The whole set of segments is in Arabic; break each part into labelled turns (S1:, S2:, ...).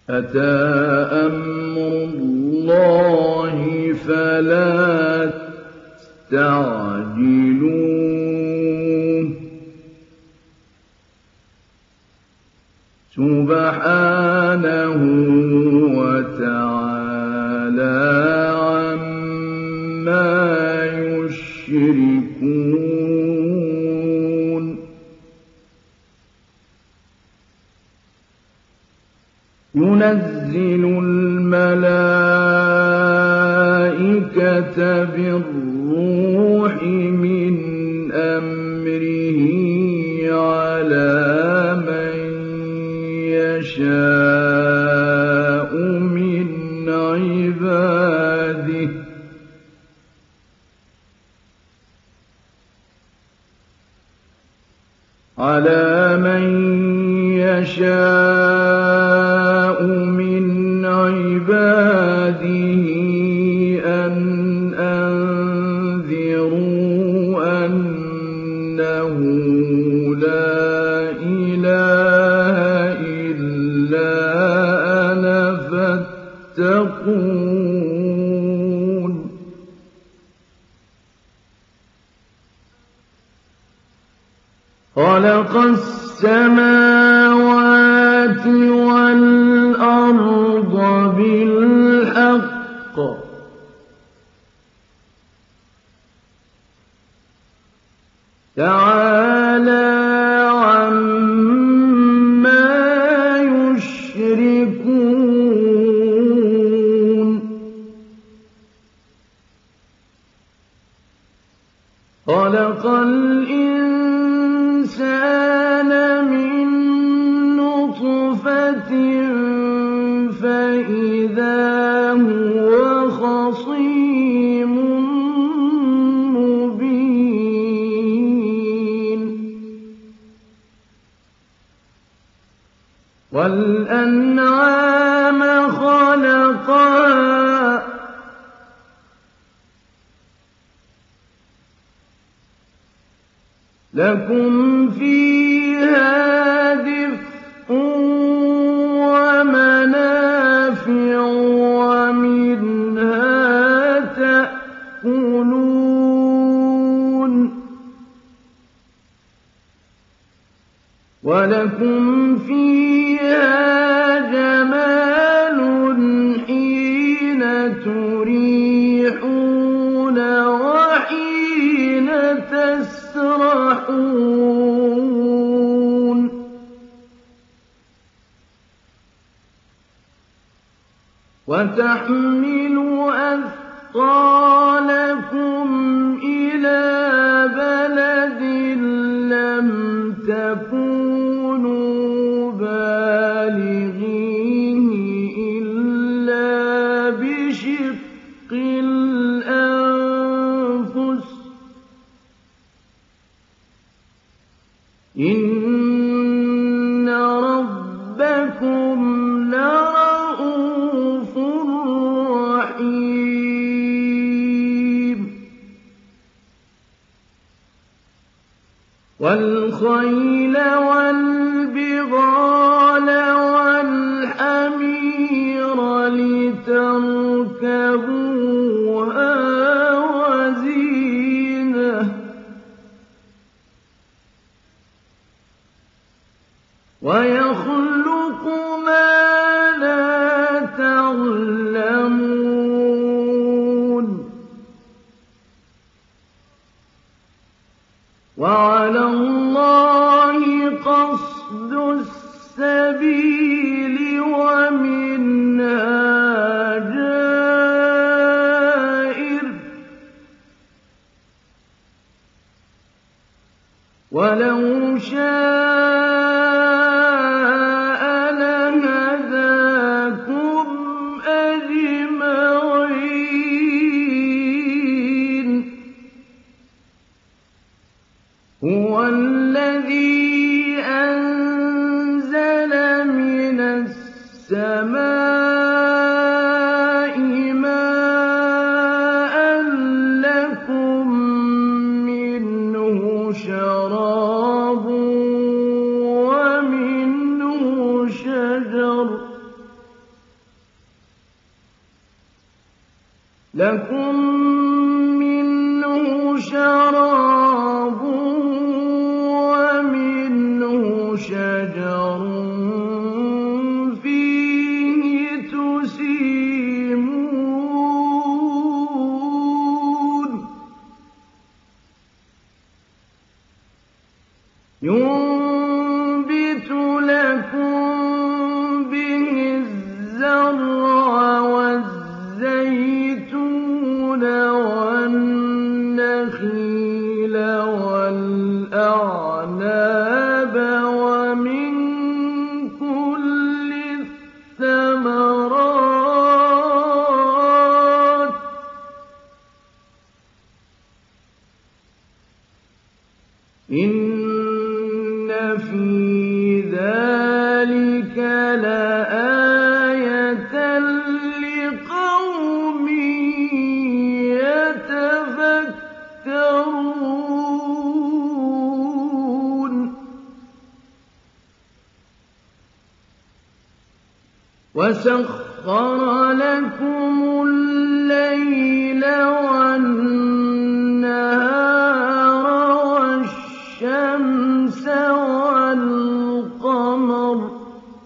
S1: أتى أمر الله فلا تستعجلوه سبحانه وتعالى عما يشركون ينزل الملائكة بالروح من أمره على من يشاء من عباده أن أنذروا أنه لا إله إلا أنا فاتقون خلق السماوات والأرض بالحق تعالى عما يشركون خلق الإنسان من نطفة فإذا هو خصيم مبين والأنعام خلقها لكم فيها دفء ومنافع ومنها تأكلون ولكم فيها جمال حين تريحون وحين تسرحون وتحمل أثقالكم إلى بلد لم تكونوا بالغيه إلا بشق الأنفس إن ربكم لرءوف رحيم والخيل والبغال والحمير لتركبوها وزينة ويخلق ما لا تعلمون وعلى الله قصد السبيل ومنها جائر ولو شاء لهداكم أجمعين هو الذي أنزل من السماء ماء لكم منه شراب ومنه شجر لَكُم مِّنْهُ شَرَابٌ وَمِنْهُ شَجَرٌ فِيهِ تُسِيمُونَ يُنبِتُ لَكُم بِهِ الزَّرْعَ وَالزَّيْتُونَ وَالنَّخِيلَ وَالْأَعْنَابَ وَمِن كُلِّ الثَّمَرَاتِ ۗ إِنَّ فِي ذَٰلِكَ لَآيَةً لِّقَوْمٍ يَتَفَكَّرُونَ وَسَخَّرَ لَكُمُ اللَّيْلَ وَالنَّهَارَ وَالشَّمْسَ وَالْقَمَرَ ۖ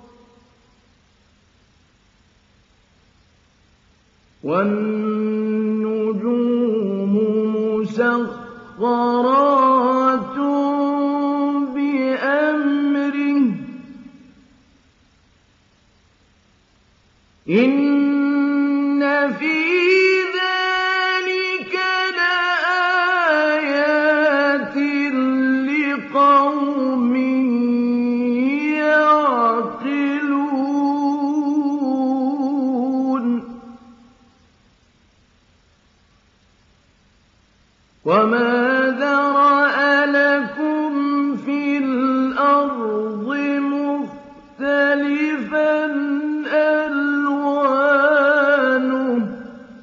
S1: وَالنُّجُومُ مُسَخَّرَاتٌ بِأَمْرِهِ ۗ إِنَّ فِي ذَٰلِكَ لَآيَاتٍ لِّقَوْمٍ يَعْقِلُونَ وَمَا ذَرَأَ لَكُمْ فِي الْأَرْضِ مُخْتَلِفًا أَلْوَانُهُ ۗ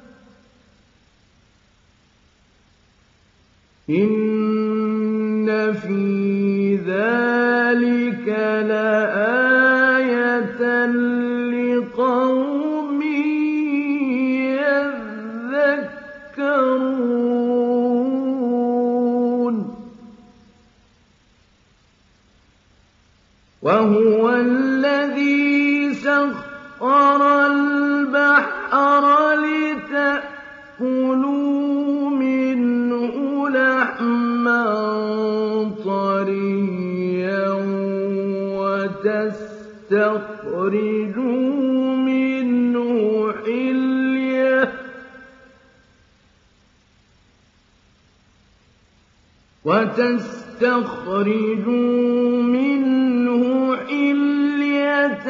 S1: إِنَّ فِي ذَٰلِكَ لَآيَةً لِّقَوْمٍ يَذَّكَّرُونَ وَهُوَ الَّذِي سَخَّرَ الْبَحْرَ لِتَأْكُلُوا مِنْهُ لَحْمًا طَرِيًّا وَتَسْتَخْرِجُوا مِنْهُ حِلْيَةً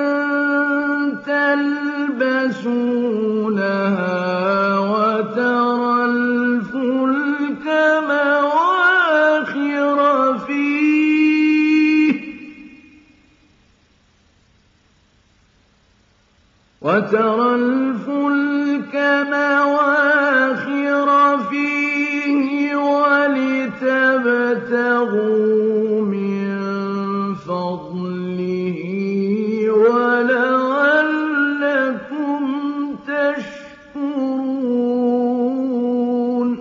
S1: تَلْبَسُونَهَا وَتَرَى الْفُلْكَ مَوَاخِرَ فِيهِ وَلِتَبْتَغُوا مِن فَضْلِهِ وَلَعَلَّكُمْ تَشْكُرُونَ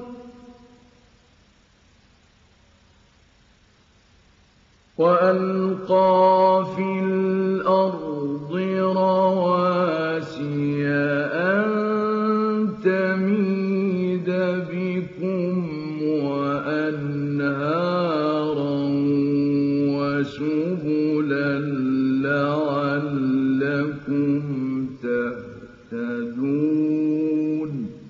S1: وَأَلْقَىٰ فِي الْأَرْضِ رَوَاسِيَ أَن تَمِيدَ بِكُمْ وَأَنْهَارًا وَسُبُلًا لَّعَلَّكُمْ تَهْتَدُونَ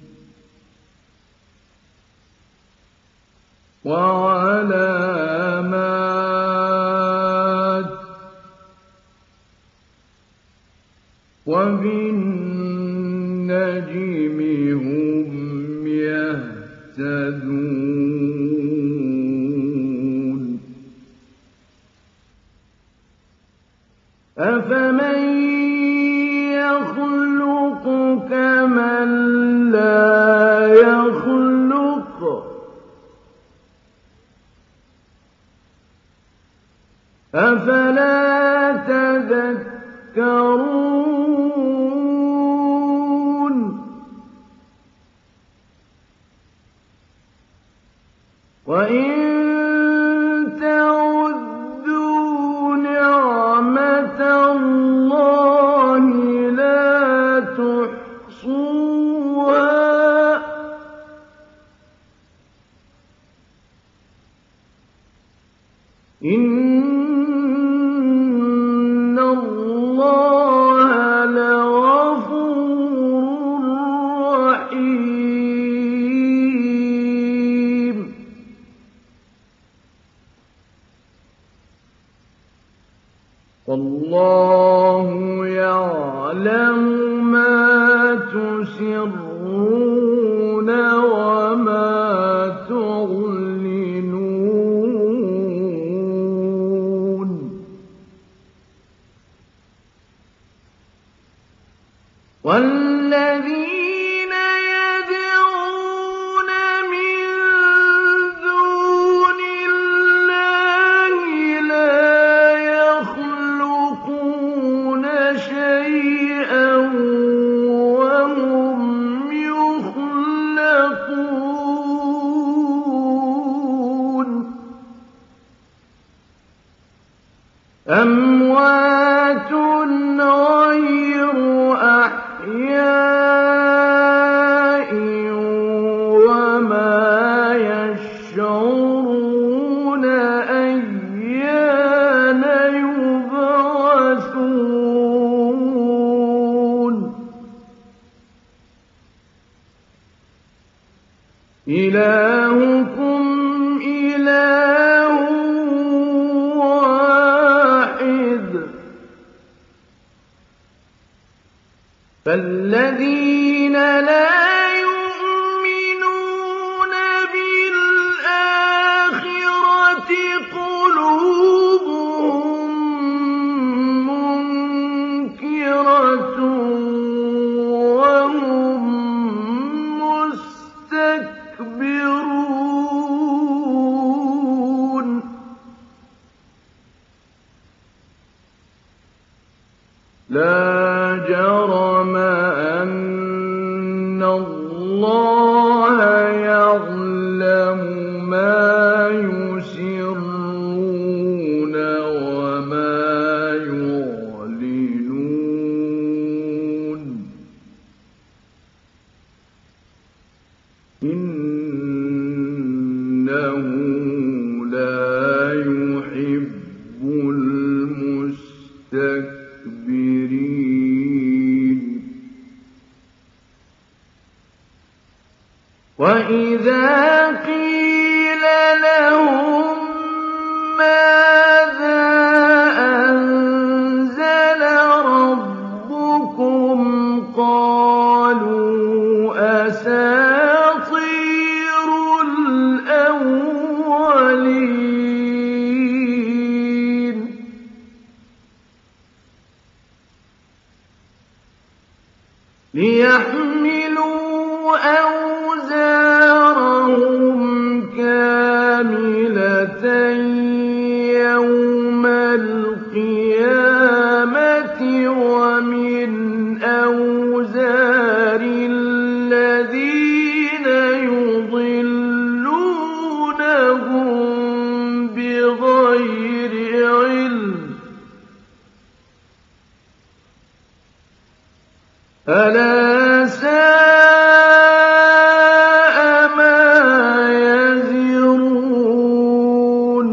S1: وَعَلَامَاتٍ ۚ وَبِالنَّجْمِ هُمْ يَهْتَدُونَ أَفَمَن يَخْلُقُ كَمَن لَّا يَخْلُقُ ۗ أَفَلَا تَذَكَّرُونَ يَعْلَمُ مَا تُسِرُّونَ وَمَا تُعْلِنُونَ وَالَّذِينَ يَدْعُونَ مِن دُونِ اللَّهِ لَا يَخْلُقُونَ شَيْئًا وَهُمْ يُخْلَقُونَ أَمْوَاتٌ غَيْرُ أَحْيَاءٍ وَمَا يَشْعُرُونَ أَيَّانَ يُبْعَثُونَ إِلَٰهُكُمْ إِلَٰهٌ وَاحِدٌ فَالَّذِينَ لَا يُؤْمِنُونَ بِالْآخِرَةِ قُلُوبُهُم مُّنكِرَةٌ وَهُم مُّسْتَكْبِرُونَ لَا جَرَمَ أَنَّ اللَّهَ يَعْلَمُ مَا يُسِرُّونَ وَمَا يُعْلِنُونَ إِنَّهُ لَا يُحِبُّ الْمُسْتَكْبِرِينَ وَإِذَا قِيلَ لَهُم مَّاذَا أَنزَلَ رَبُّكُمْ قَالُوا أَسَاطِيرُ الْأَوَّلِينَ لِيَحْمِلُوا أَوْزَارَهُمْ كَامِلَةً يَوْمَ الْقِيَامَةِ وَمِنْ أَوْزَارِ الَّذِينَ يُضِلُّونَهُم بِغَيْرِ عِلْمٍ أَلَا سَاءَ مَا يَزِرُونَ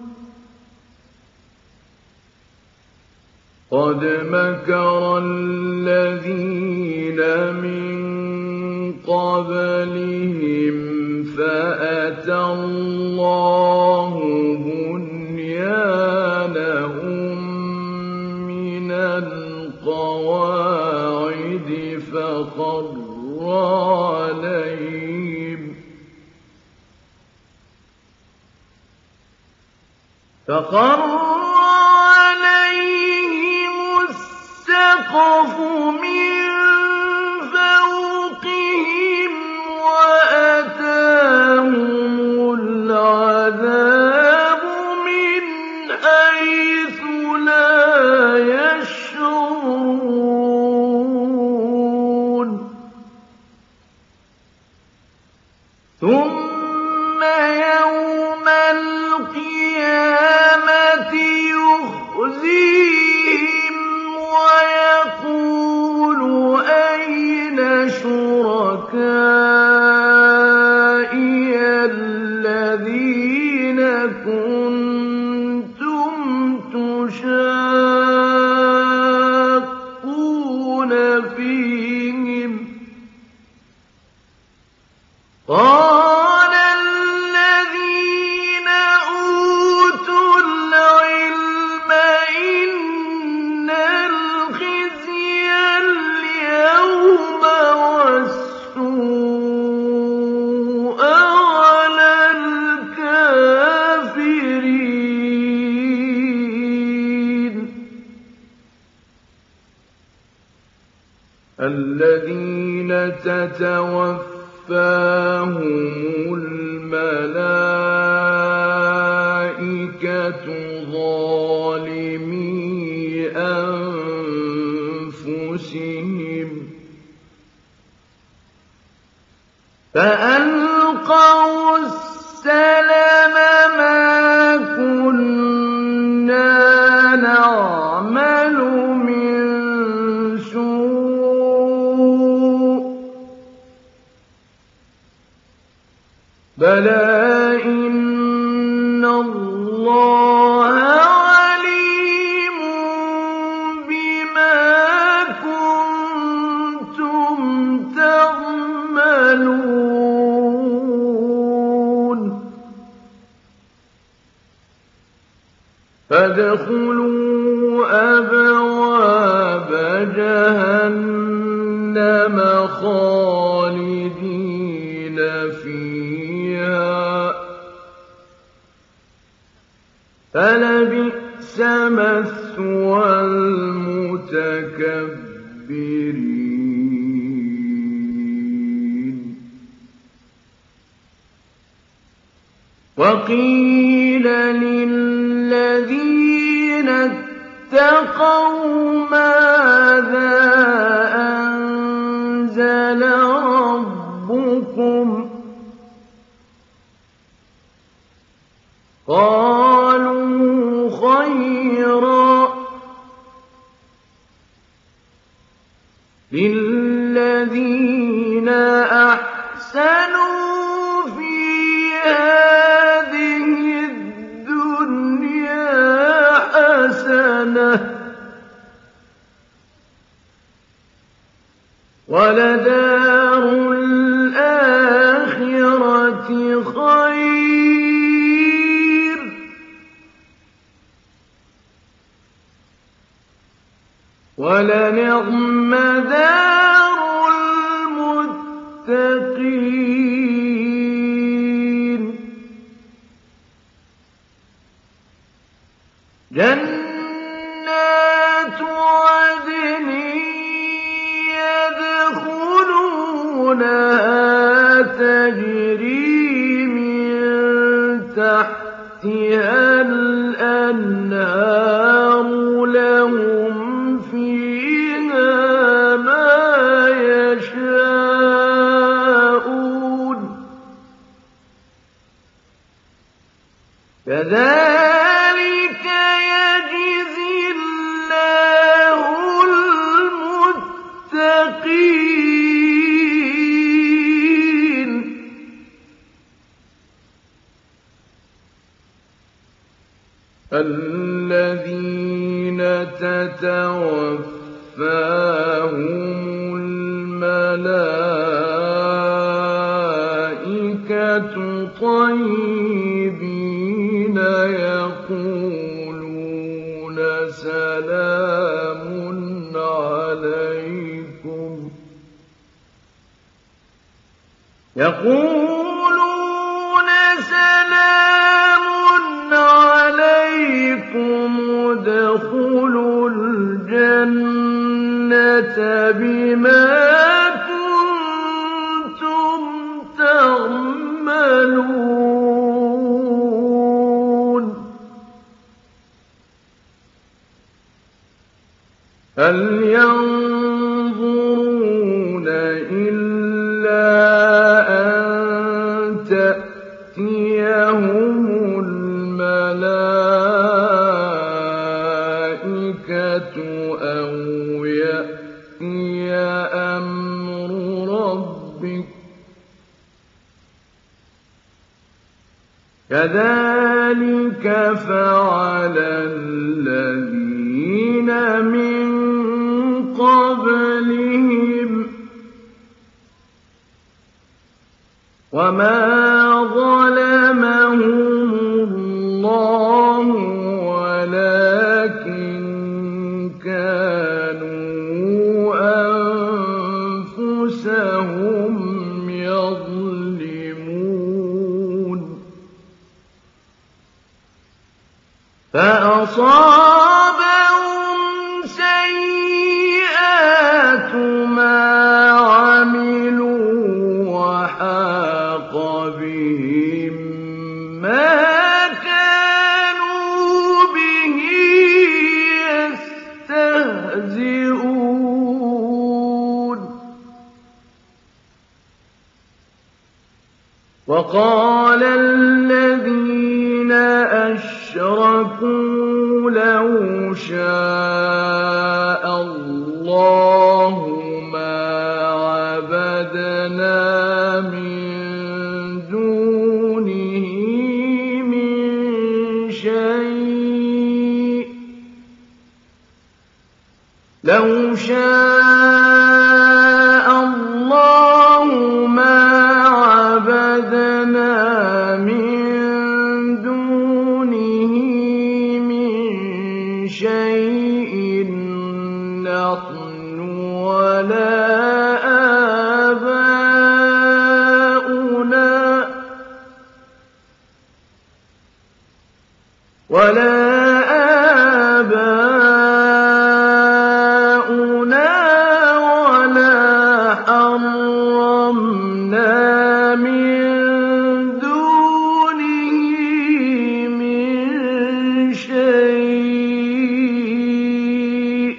S1: قَدْ مَكَرَ الَّذِينَ مِن قَبْلِهِمْ فَأَتَى اللَّهُ بُنْيَانَهُم مِّنَ الْقَوَاعِدِ فَخَرَّ عَلَيْهِمُ السَّقْفُ مِن فَوْقِهِمْ وَأَتَاهُمُ الْعَذَابُ مِنْ حَيْثُ لَا يَشْعُرُونَ ثُمَّ يَوْمَ الْقِيَامَةِ يُخْزِيهِمْ وَيَقُولُ أَيْنَ شُرَكَائِيَ الَّذِينَ كُنتُمْ تُشَاقُّونَ فِيهِمْ قَالَ الَّذِينَ أُوتُوا الذين تتوفاهم الملائكة ظالمي أنفسهم فألقوا السلم ما كنا نعمل من سوء بلى إن الله عليم بما كنتم تعملون فادخلوا أبواب جهنم خالدين فيها فلبئس مثوى المتكبرين وقيل للذين اتقوا ماذا أنزل ربكم قالوا خيرا للذين أحسنوا في هذه الدنيا حسنة ولدار الآخرة خير ولنعم دار المتقين جنات عدن يدخلونها تجري من تحتها الأنهار لهم فيها ما يشاءون كذلك يجزي الله المتقين الذين تتوفاهم الملائكة طيبين يقولون سلام عليكم ادخلوا الجنة بما كنتم تعملون هل ينظرون إلا أن تأتيهم الملائكة أو يأتي أمر ربك كذلك فعل الذين من قبلهم وما ظلمهم الله ولكن كانوا أنفسهم يظلمون فأصابهم سيئات ما وقال الذين أشركوا لو شاء الله ما عبدنا من دونه من شيء لو شاء الله ما عبدنا من دونه من شيء نحن ولا آباؤنا ولا حرمنا من دونه من شيء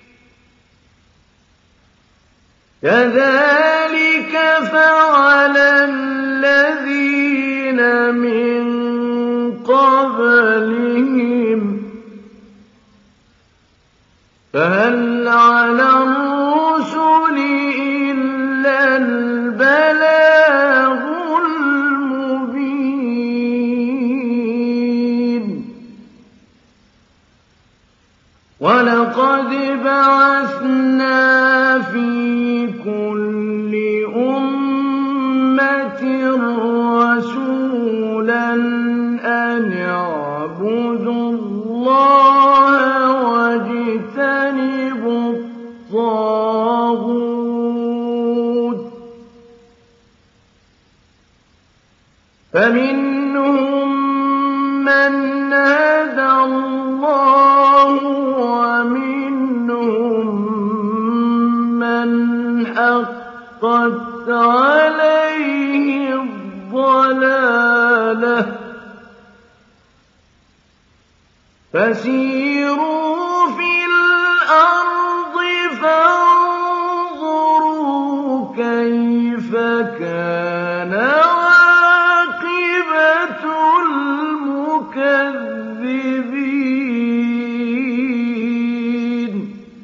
S1: كذلك فعل الذين من قبلهم فهل على الرسل إلا البلاغ المبين ولقد بعثنا في كل أمة رسولا أن اعبدوا الله واجتنبوا الطاغوت فمنهم من هدى الله ومنهم من حقت عليه الضلالة فسيروا في الأرض فانظروا كيف كان عاقبة المكذبين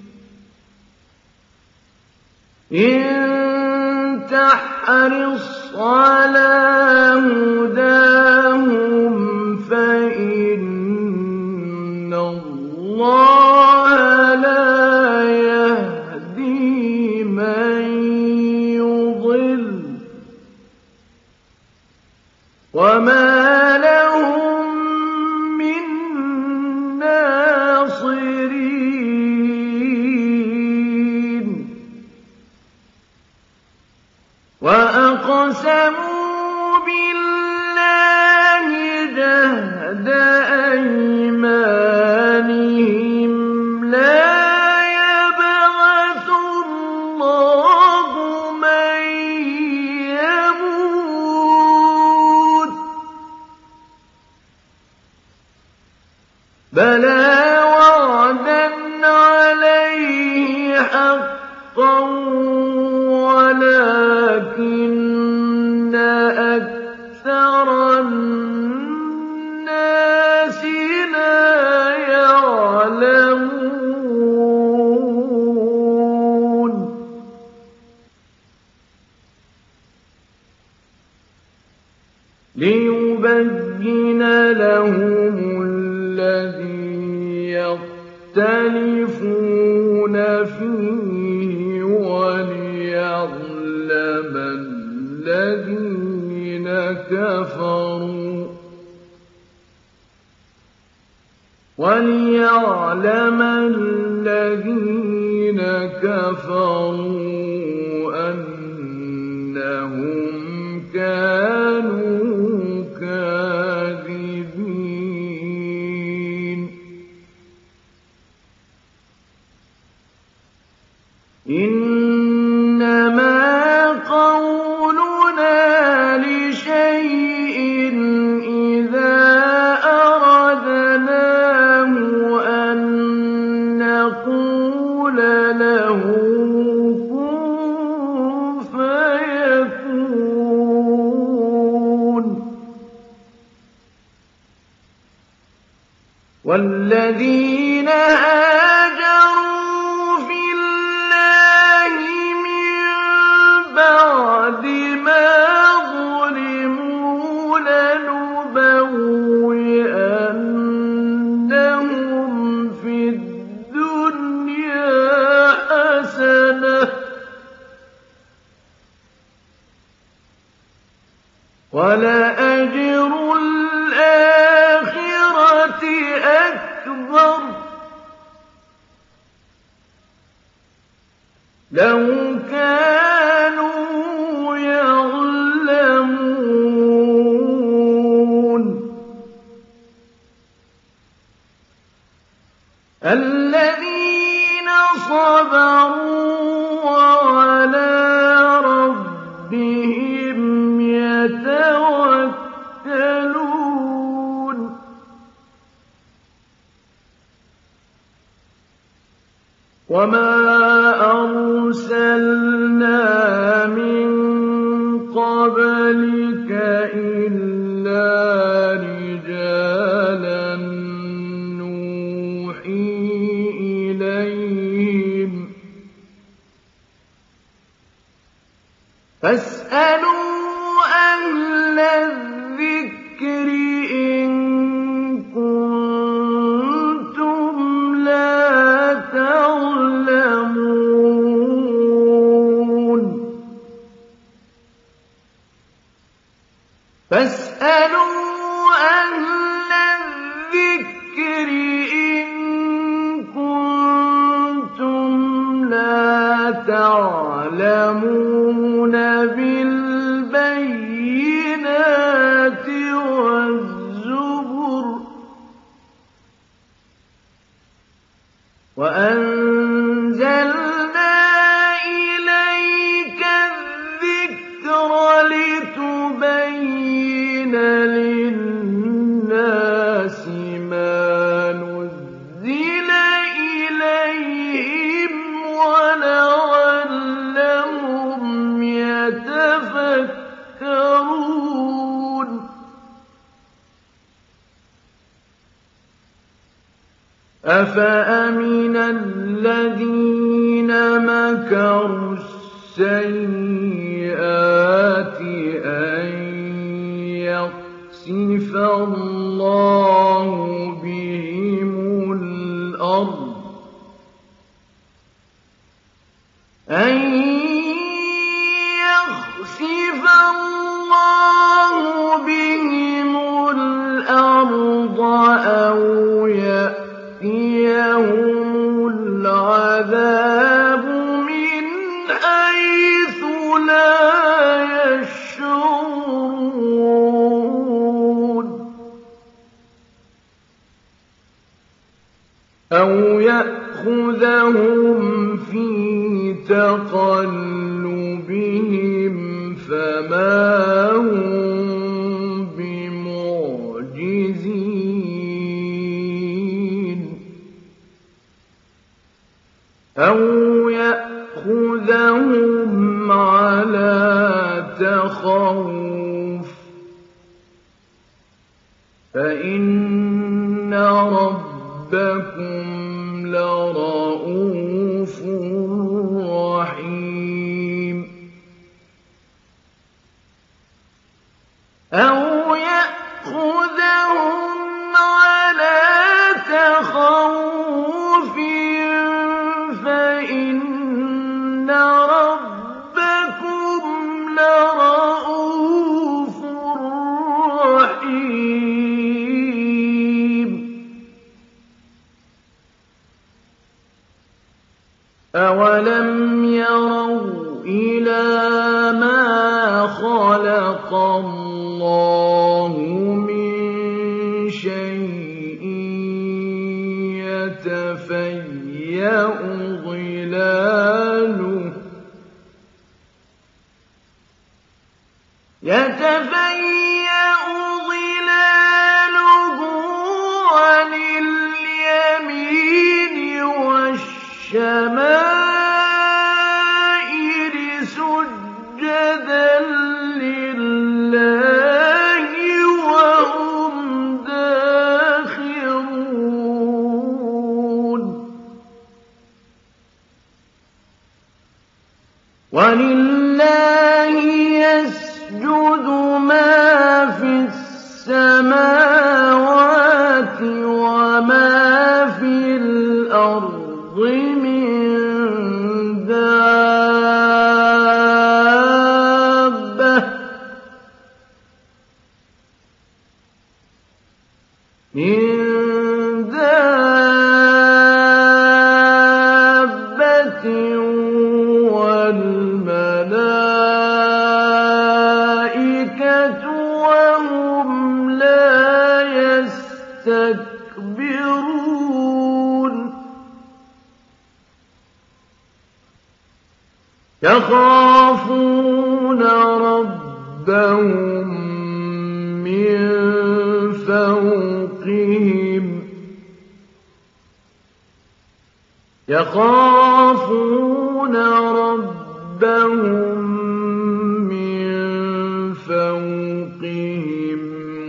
S1: إن تحرص على هداهم فإن الله لا يهدي من يضل وما لهم من ناصرين وأقسموا بالله جهد أيمانهم لا يبعث الله من يموت بلى وعدا عليه حقا ولكن أكثر الناس لا يعلمون ليبين لهم الذي يختلفون فيه وليعلم الذين كفروا أنهم كانوا كاذبين إنما قولنا لشيء إذا أردناه أن نقول له كن فيكون وَالَّذِينَ هَاجَرُوا فِي اللَّهِ مِن بَعْدِ مَا ظُلِمُوا لَنُبَوِّئَنَّهُمْ فِي الدُّنْيَا حَسَنَةً ۖ وَلَأَجْرُ الْآخِرَةِ أَكْبَرُ ۚ لَوْ كَانُوا يَعْلَمُونَ. الَّذِينَ صَبَرُوا وَعَلَىٰ رَبِّهِمْ يَتَوَكَّلُونَ. وَمَا أَرْسَلْنَا مِن قَبْلِكَ إِلَّا رِجَالًا نُّوحِي إِلَيْهِمْ ۖ فَاسْأَلُوا أَهْلَ الذِّكْرِ إِن كُنتُمْ لَا تَعْلَمُونَ. فَاسْأَلُوا أَهْلَ الذِّكْرِ إِن كُنتُمْ لَا تَعْلَمُونَ بِالْبَيِّنَاتِ وَالزُّبُرِ ۗ وَأَنزَلْنَا إِلَيْكَ الذِّكْرَ لِتُبَيِّنَ لِلنَّاسِ مَا نُزِّلَ إِلَيْهِمْ وَلَعَلَّهُمْ يَتَفَكَّرُونَ. أَفَأَمِنَ الَّذِينَ مَكَرُوا السَّيِّئَاتِ أَن يَخْسِفَ اللَّهُ بِهِمُ الْأَرْضَ أَوْ يَأْتِيَهُمُ الْعَذَابُ مِنْ حَيْثُ لَا يَشْعُرُونَ أَوْ يَأْخُذَهُمْ فِي تَقَلُّبِهِمْ فَمَا هُم بِمُعْجِزِينَ أَوْ يَأْخُذَهُمْ عَلَىٰ تَخَوُّفٍ فَإِنَّ رَبَّكُمْ لَرَءُوفٌ رَّحِيمٌ أَوْ يَأْخُذَهُمْ عَلَىٰ تَخَوُّفٍ فَإِنَّ رَبَّكُمْ لَرَءُوفٌ رَّحِيمٌ أَوَلَمْ يَرَوْا إِلَىٰ مَا خَلَقَ اللَّهُ مِن شَيْءٍ يَتَفَيَّأُ ظِلَالُهُ عَنِ الْيَمِينِ وَالشَّمَائِلِ سُجَّدًا لِّلَّهِ وَهُمْ دَاخِرُونَ وَلِلَّهِ يَسْجُدُ مَا فِي السَّمَاوَاتِ وَمَا فِي الْأَرْضِ مِن دَابَّةٍ وَالْمَلَائِكَةُ وَهُمْ لَا يَسْتَكْبِرُونَ يَخَافُونَ رَبَّهُم مِّن فَوْقِهِمْ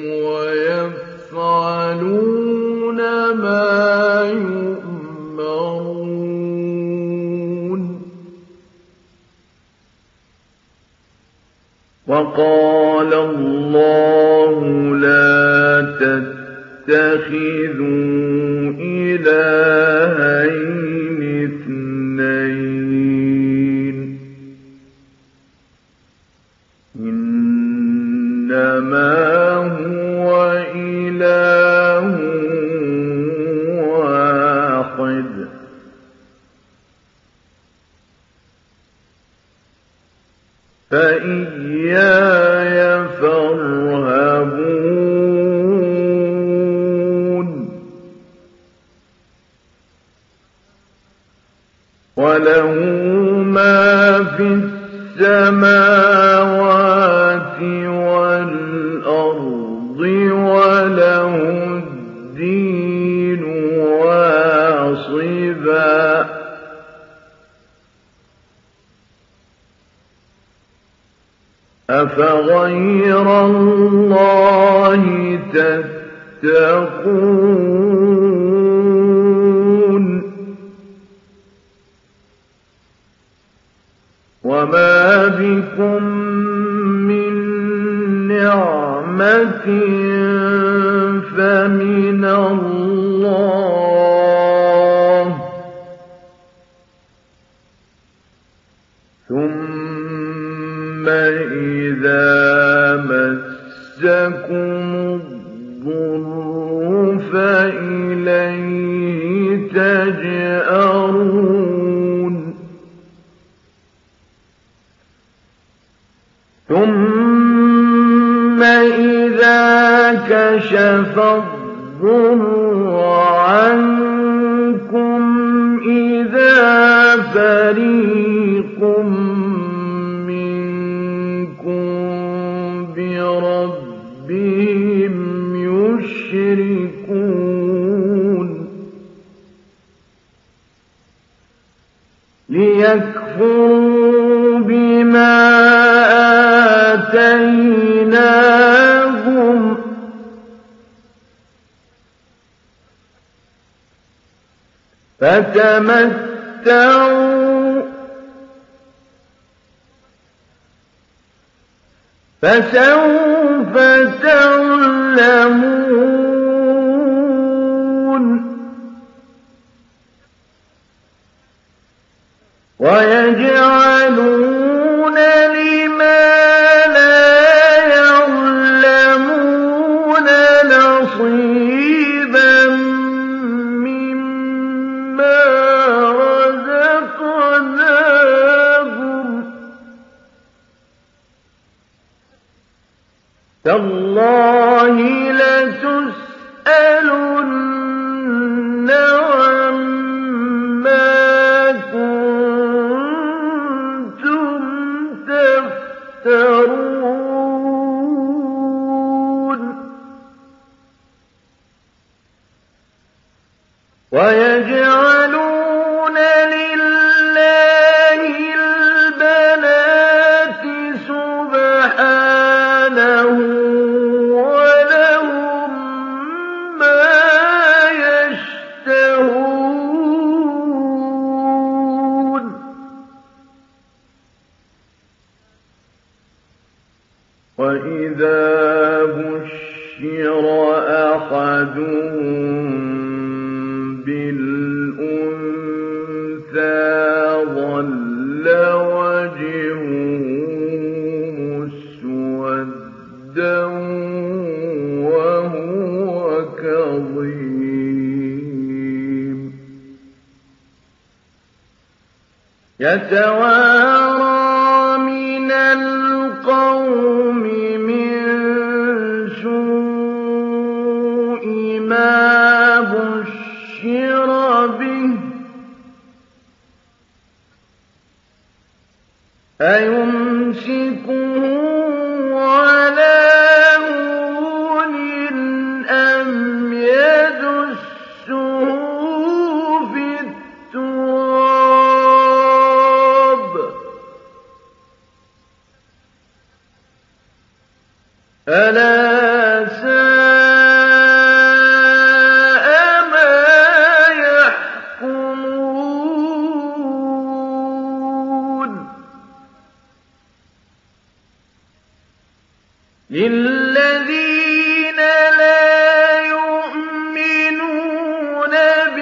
S1: وَيَفْعَلُونَ مَا يُؤْمَرُونَ وَقَالَ اللَّهُ لَا تَتَّخِذُوا إِلَٰهَيْنِ اثْنَيْنِ ۖ إِنَّمَا هُوَ إِلَٰهٌ وَاحِدٌ ۖ فَإِيَّايَ فَارْهَبُونِ وَلَهُ مَا فِي السَّمَاوَاتِ وَالْأَرْضِ وَلَهُ الدِّينُ وَاصِبًا ۚ أَفَغَيْرَ اللَّهِ تَتَّقُونَ وَمَا بِكُم مِّن نِّعْمَةٍ فَمِنَ اللَّهِ ۖ ثُمَّ إِذَا مَسَّكُمُ الضُّرُّ فَإِلَيْهِ تَجْأَرُونَ ثُمَّ إِذَا كَشَفَ الضُّرَّ عَنكُمْ إِذَا فَرِيقٌ مِّنكُم بِرَبِّهِمْ يُشْرِكُونَ لِيَكْفُرُوا بِمَا آتَيْنَاهُمْ ۚ فَتَمَتَّعُوا فَسَوْفَ تَعْلَمُونَ وَيَجْعَلُونَ لِمَا لَا يَعْلَمُونَ نَصِيبًا مِّمَّا رَزَقْنَاهُمْ ۗ تَاللَّهِ لَتُسْأَلُنَّ عَمَّا كُنتُمْ تَفْتَرُونَ وَيَجْعَلُونَ لِلَّهِ الْبَنَاتِ سُبْحَانَهُ ۖ وَلَهُم مَّا وَإِذَا بُشِّرَ أَحَدُهُم بِالْأُنثَىٰ ظَلَّ وَجْهُهُ مُسْوَدًّا وَهُوَ كَظِيمٌ يَتَوَارَىٰ مِنَ الْقَوْمِ مِن سُوءِ مَا بُشِّرَ بِهِ أَيُمْسِكُهُ عَلَىٰ هُونٍ أَمْ يَدُسُّهُ فِي التُّرَابِ ۗ أَلَا سَاءَ مَا يَحْكُمُونَ لِلَّذِينَ لَا يُؤْمِنُونَ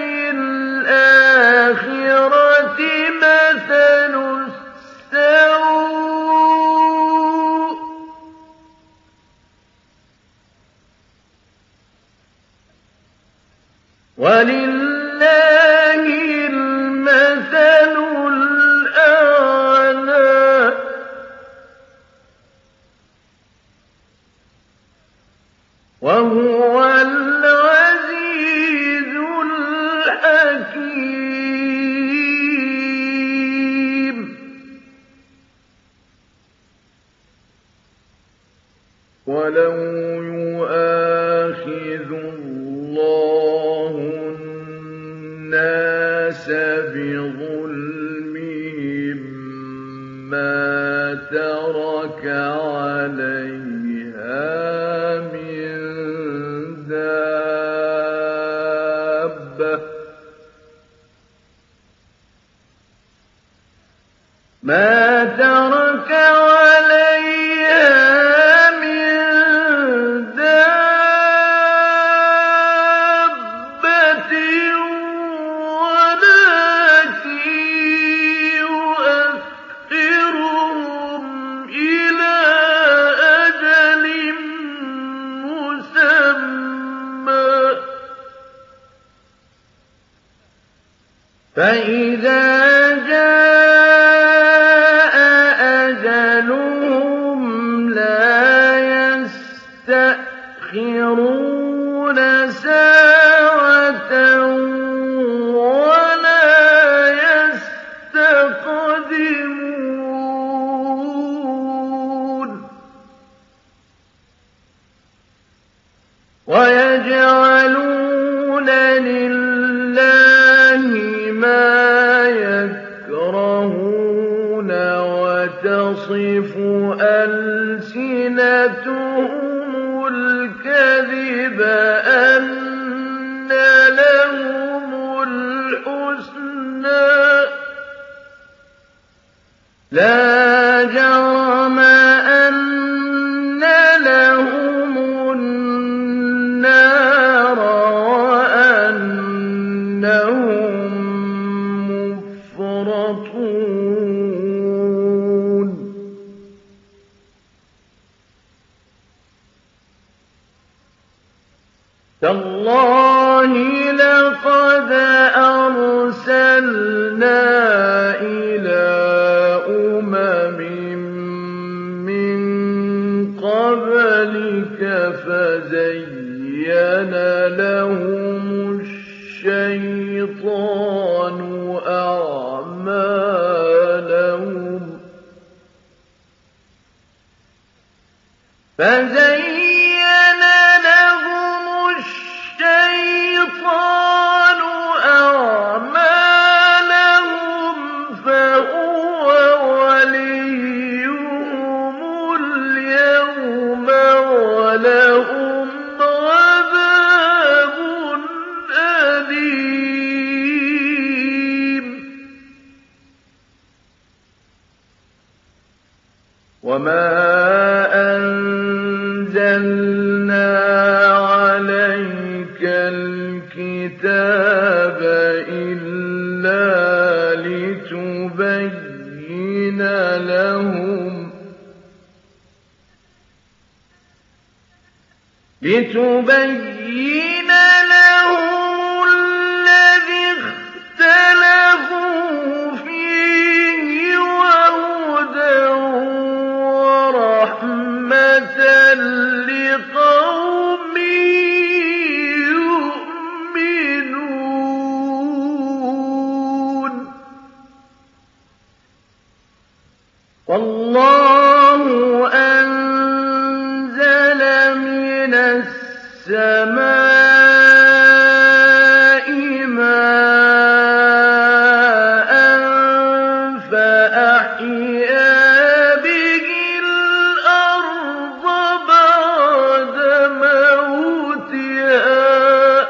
S1: بِالْآخِرَةِ مَثَلُ السَّوْءِ ۖ وَلِلَّهِ الْمَثَلُ الْأَعْلَىٰ ۚ وَهُوَ الْعَزِيزُ الْحَكِيمُ وَلَوْ يُؤَاخِذُ اللَّهُ النَّاسَ بِظُلْمِهِم مَّا تَرَكَ عَلَيْهَا مِن دَابَّةٍ وَلَٰكِن يُؤَخِّرُهُمْ إِلَىٰ أَجَلٍ مُّسَمًّى ۖ فَإِذَا جَاءَ أَجَلُهُمْ لَا يَسْتَأْخِرُونَ سَاعَةً وَلَا يَسْتَقْدِمُونَ وَيَجْعَلُونَ لِلَّهِ مَا يَكْرَهُونَ وَتَصِفُ أَلْسِنَتُهُمُ الْكَذِبَ أَنَّ لَهُمُ الْحُسْنَىٰ ۖ لَا جَرَمَ أَنَّ لَهُمُ النَّارَ وَأَنَّهُم مُّفْرَطُونَ تَاللَّهِ لَقَدْ أَرْسَلْنَا إِلَىٰ أُمَمٍ مِّن قَبْلِكَ فَزَيَّنَ لَهُمُ الشَّيْطَانُ أَعْمَالَهُمْ فَهُوَ وَلِيُّهُمُ الْيَوْمَ وَلَهُمْ عَذَابٌ أَلِيمٌ وَمَا لتبين لهم الذي اختلفوا فيه وهدى ورحمة لقوم يؤمنون والله أنزل من السماء ماء فأحيا به الأرض بعد موتها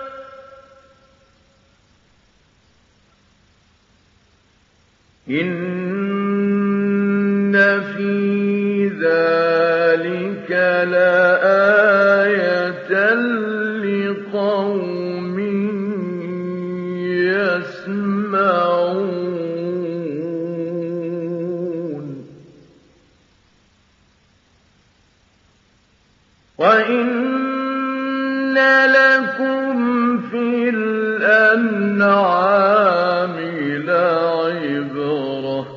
S1: إن في ذلك لآية لقوم يسمعون وإن لكم في الأنعام لعبرة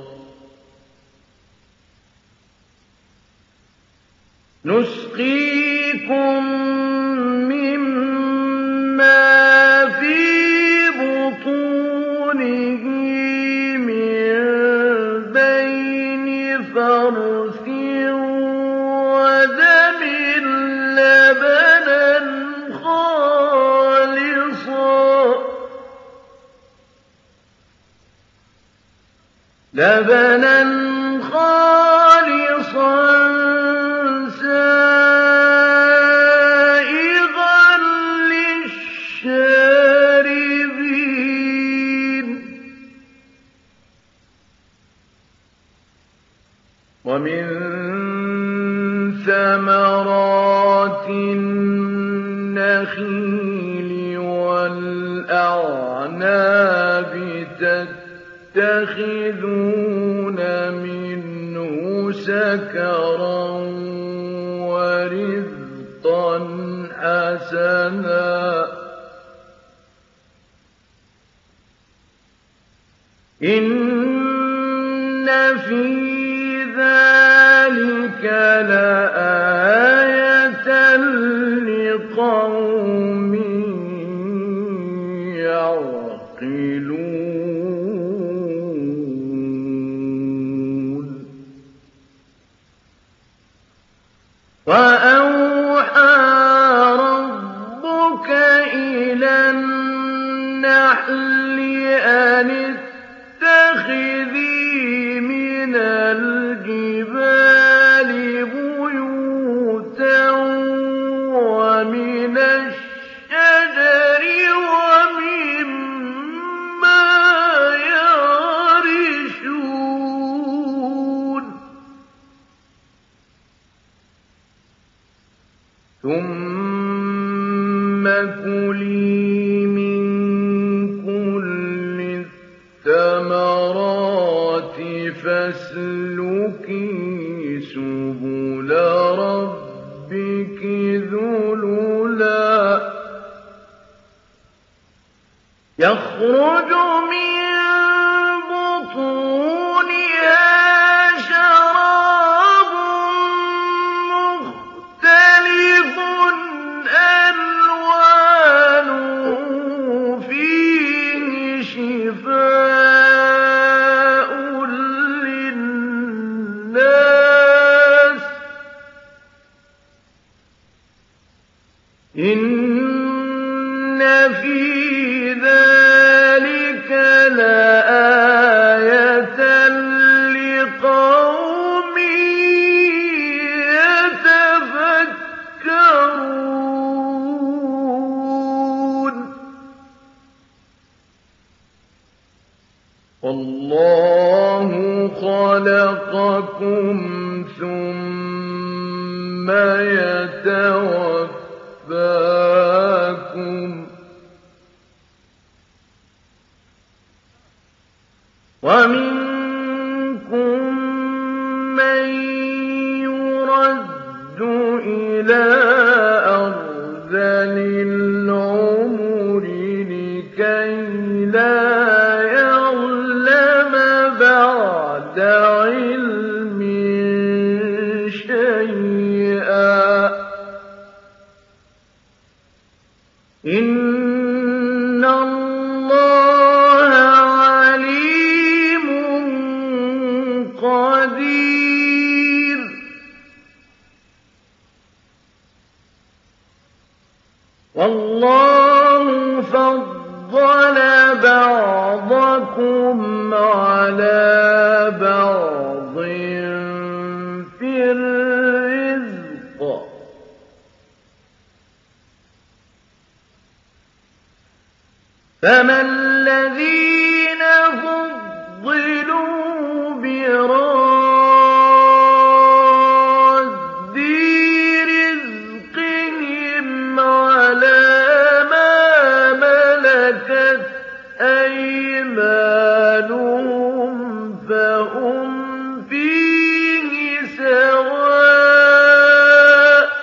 S1: نسقيكم مما في بطونه من بين فرث ودم لبنا خالصا سائغا للشاربين ومن ثمرات النخيل والأعناب تتخذون منه سكرا ورزقا حسنا إن في ذلك لآية لقوم يعقلون وأوحى ربك إلى النحل أن اتخذي من الجبال بيوتا ومن الشجر ومما يعرشون ثم كلي من كل الثمرات فاسلكي سبل ربك ذللا يخرج من بطونها شراب مختلف ألوانه فيه شفاء للناس إن في ذلك لآية لقوم يتفكرون والله خلقكم ثم يتوفاكم ومنكم عِلْمٍ شَيْئًا ۚ إِنَّ اللَّهَ عَلِيمٌ قَدِيرٌ. وَاللَّهُ فَضَّلَ بَعْضَكُمْ عَلَىٰ بَعْضٍ فِي الرِّزْقِ ۚ فَمَا الَّذِينَ فُضِّلُوا بِرَادِّي رِزْقِهِمْ عَلَىٰ مَا مَلَكَتْ أَيْمَانُهُمْ فَهُمْ فِيهِ سَوَاءٌ ۚ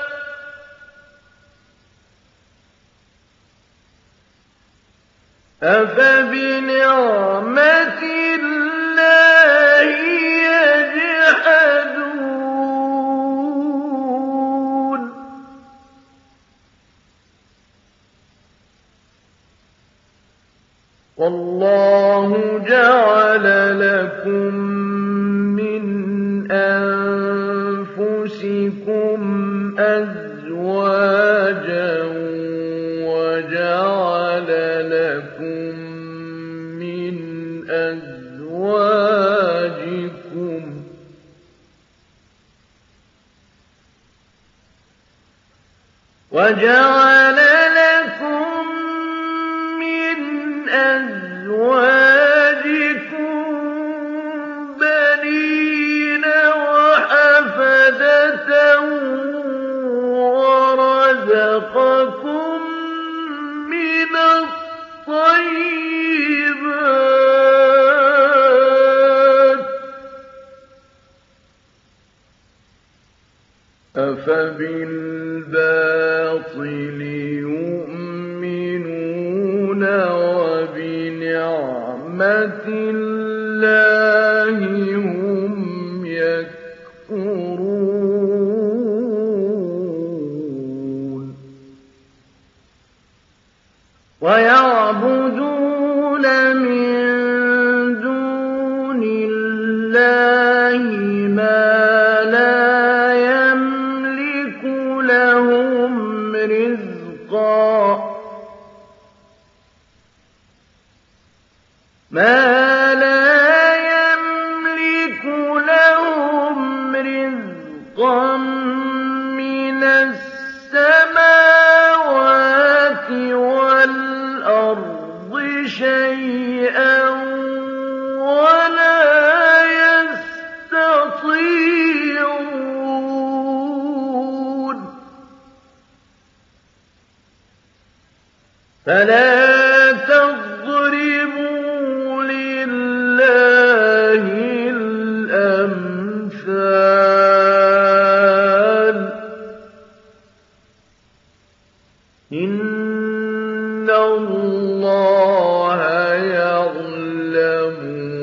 S1: أَفَبِنِعْمَةِ اللَّهِ يَجْحَدُونَ وَاللَّهُ جَعَلَ لَكُم مِّنْ أَنفُسِكُمْ أَزْوَاجًا وَجَعَلَ لَكُم مِّنْ أَزْوَاجِكُمْ بَنِينَ وَحَفَدَةً وَرَزَقَكُم مِّنَ الطَّيِّبَاتِ ۚ أَفَبِالْبَاطِلِ يُؤْمِنُونَ وَبِنِعْمَةِ اللَّهِ هُمْ يَكْفُرُونَ وَيَعْبُدُونَ مِن دُونِ اللَّهِ مَا لَا يَمْلِكُ لَهُمْ رِزْقًا مِّنَ السَّمَاوَاتِ وَالْأَرْضِ شَيْئًا وَلَا يَسْتَطِيعُونَ فَلَا تَضْرِبُوا لِلَّهِ الْأَمْثَالَ ۚ إِنَّ اللَّهَ يَعْلَمُ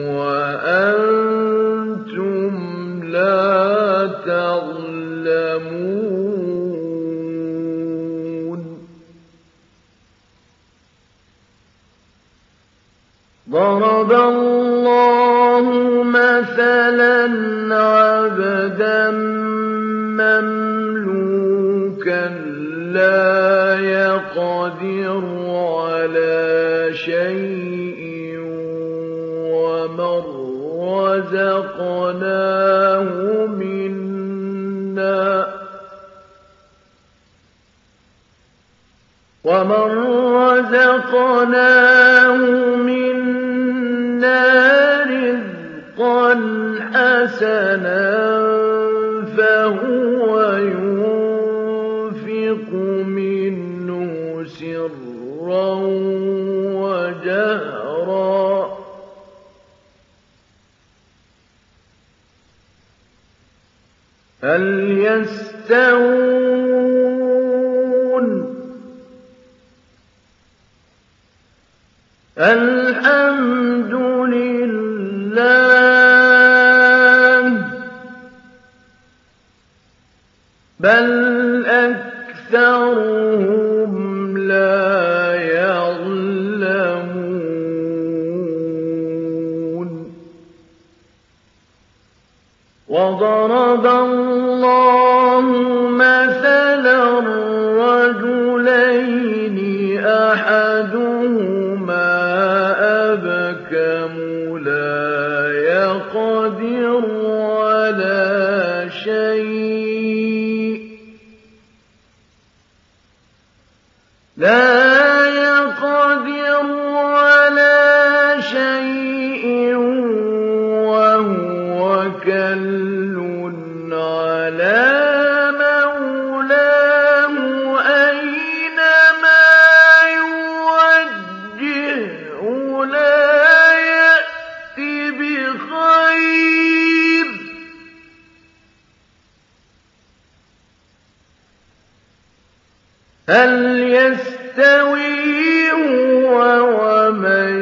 S1: وَأَنتُمْ لَا تَعْلَمُونَ ضَرَبَ اللَّهُ مَثَلًا عَبْدًا مَّمْلُوكًا لَّا يَقْدِرُ عَلَىٰ شَيْءٍ وَمَن رَّزَقْنَاهُ مِنَّا رِزْقًا حَسَنًا فَهُوَ يُنفِقُ مِنْهُ سِرًّا وَجَهْرًا ۖ هَلْ يَسْتَوُونَ ۚ الْحَمْدُ لِلَّهِ بل أكثرهم لا يعلمون وضرب الله مثلا رجلين أحدهما أبكم لا يقدر على شيء وهو كل على مولاه أينما يوجهه لا يأتي بخير هل يستوي هو ومن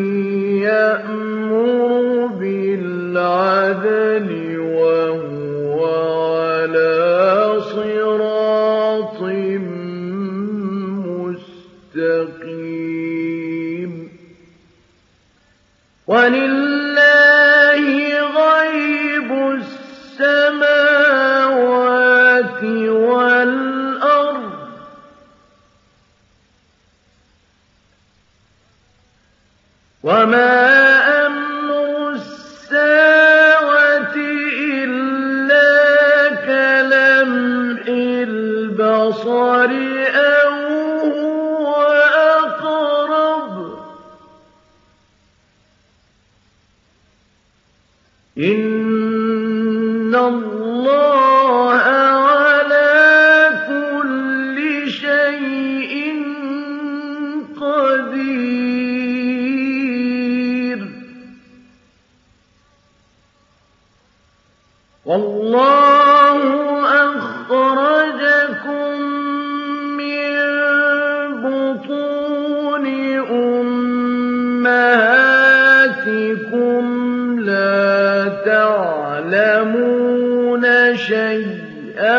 S1: يأمر بالعدل وهو على صراط مستقيم ولله غيب السماوات والأرض وما أمر الساعة إلا كلمح البصر أو هو أقرب إن الله على كل شيء قدير والله أخرجكم من بطون أمهاتكم لا تعلمون شيئا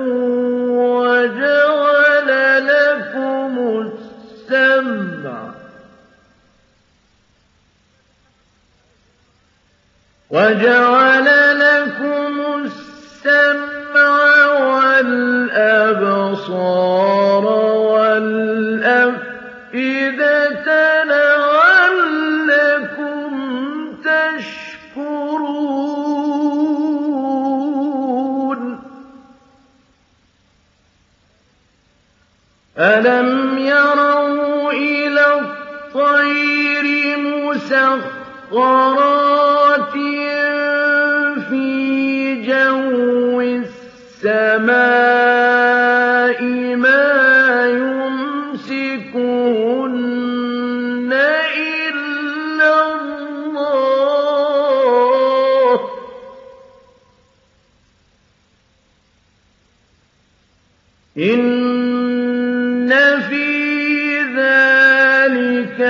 S1: وجعل لكم السمع والأبصار والأفئدة لعلكم تشكرون ألم يروا إلى الطير مسخرات في جو السماء ما يمسكهن إلا الله إن في ذلك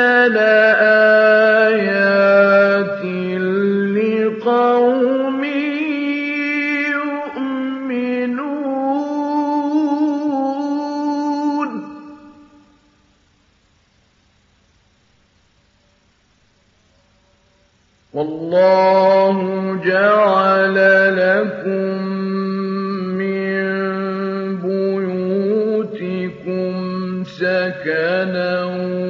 S1: لآيات لقوم يؤمنون والله جعل لكم من بيوتكم سكنا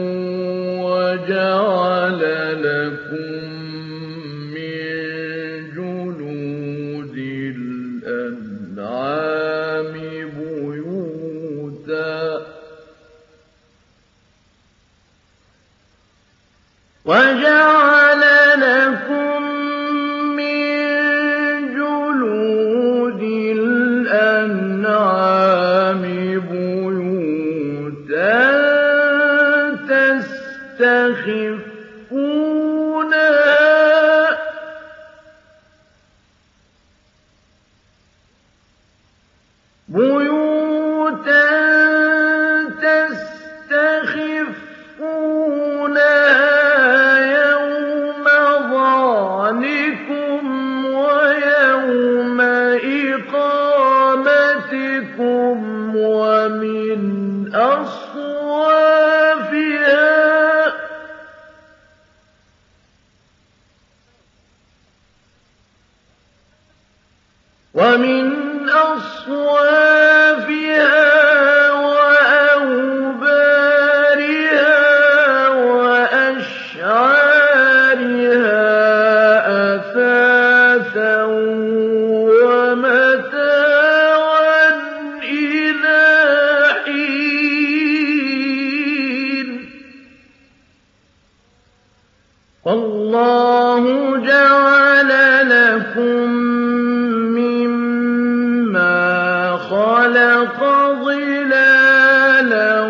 S1: وجعل لكم من جلود الأنعام بيوتا وجعل لكم من جلود الأنعام بيوتا تستخفونها يوم ظعنكم ويوم إقامتكم ومن أصوافها وأوبارها وأشعارها أثاثا ومتاعا إلى حين والله جعل لكم مما خلق ظلالا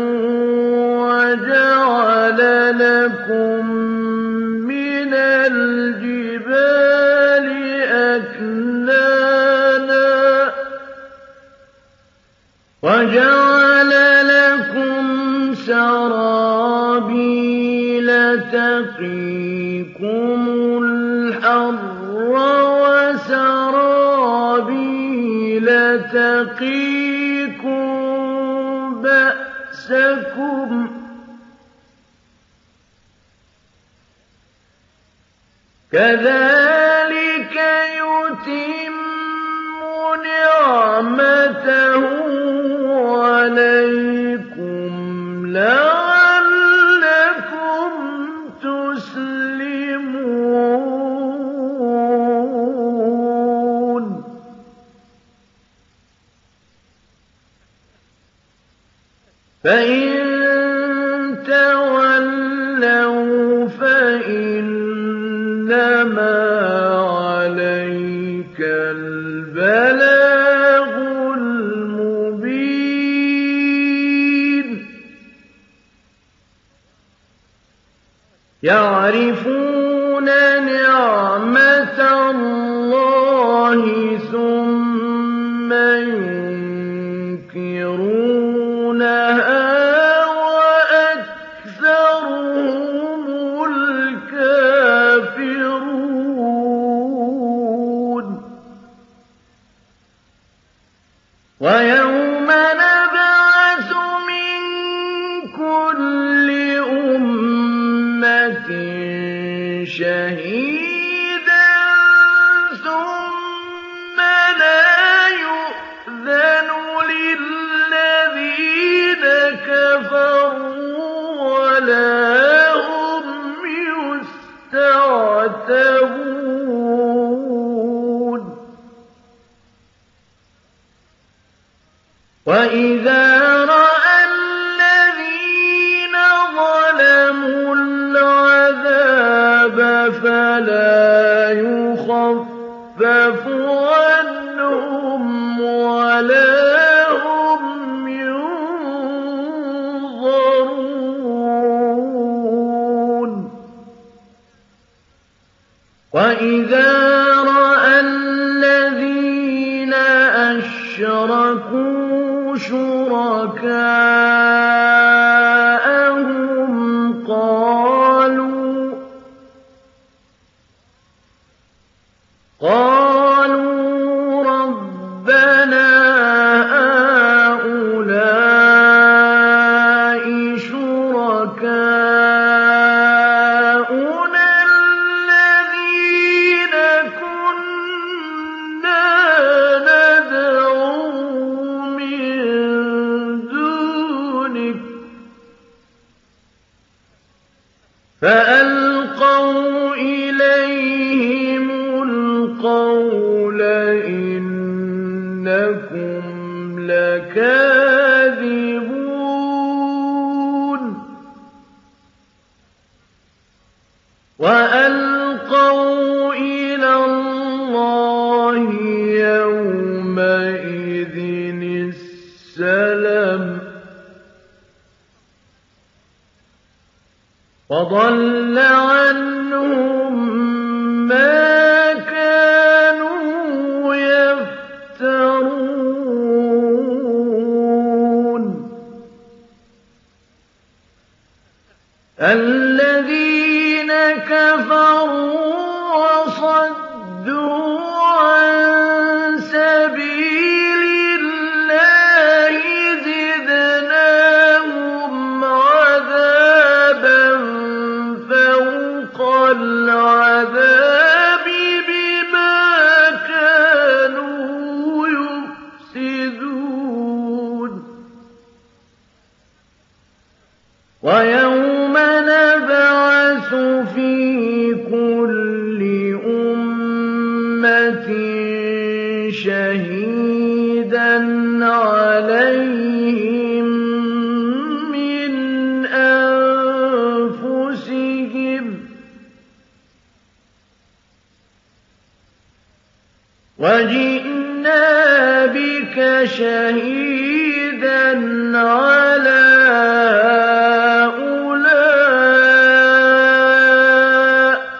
S1: وجعل لكم من الجبال أكنانا وجعل لكم سرابيل تقيكم الحر وسرابيل تقيكم بأسكم كذلك يتم نعمته عليكم لعلكم تسلمون فإن تولوا فإنما عليك البلاغ المبين يعرفون نعمة الله ثم ينكرونها وأكثرهم الكافرون ويوم نبعث من كل أمة شهيدا ثم لا يؤذن للذين كفروا ولا هم يستعتبون وإذا رأى الذين ظلموا العذاب فلا يخفف عنهم ولا هم ينظرون وإذا رأى الذين أشركوا شركاءهم قالوا ربنا هؤلاء شركاؤنا الذين كنا ندعو من دونك فألقوا إليهم القول إنكم لكاذبون وألقوا إلى الله يومئذ السلم وضل عنهم ما كانوا يفترون الذين كفروا وصدوا عن سبيل الله زدناهم عذابا فوق العذاب بما كانوا شَهِيدًا عَلَيْهِم مِّنْ أَنفُسِهِمْ ۖ وَجِئْنَا بِكَ شَهِيدًا عَلَىٰ هَٰؤُلَاءِ ۚ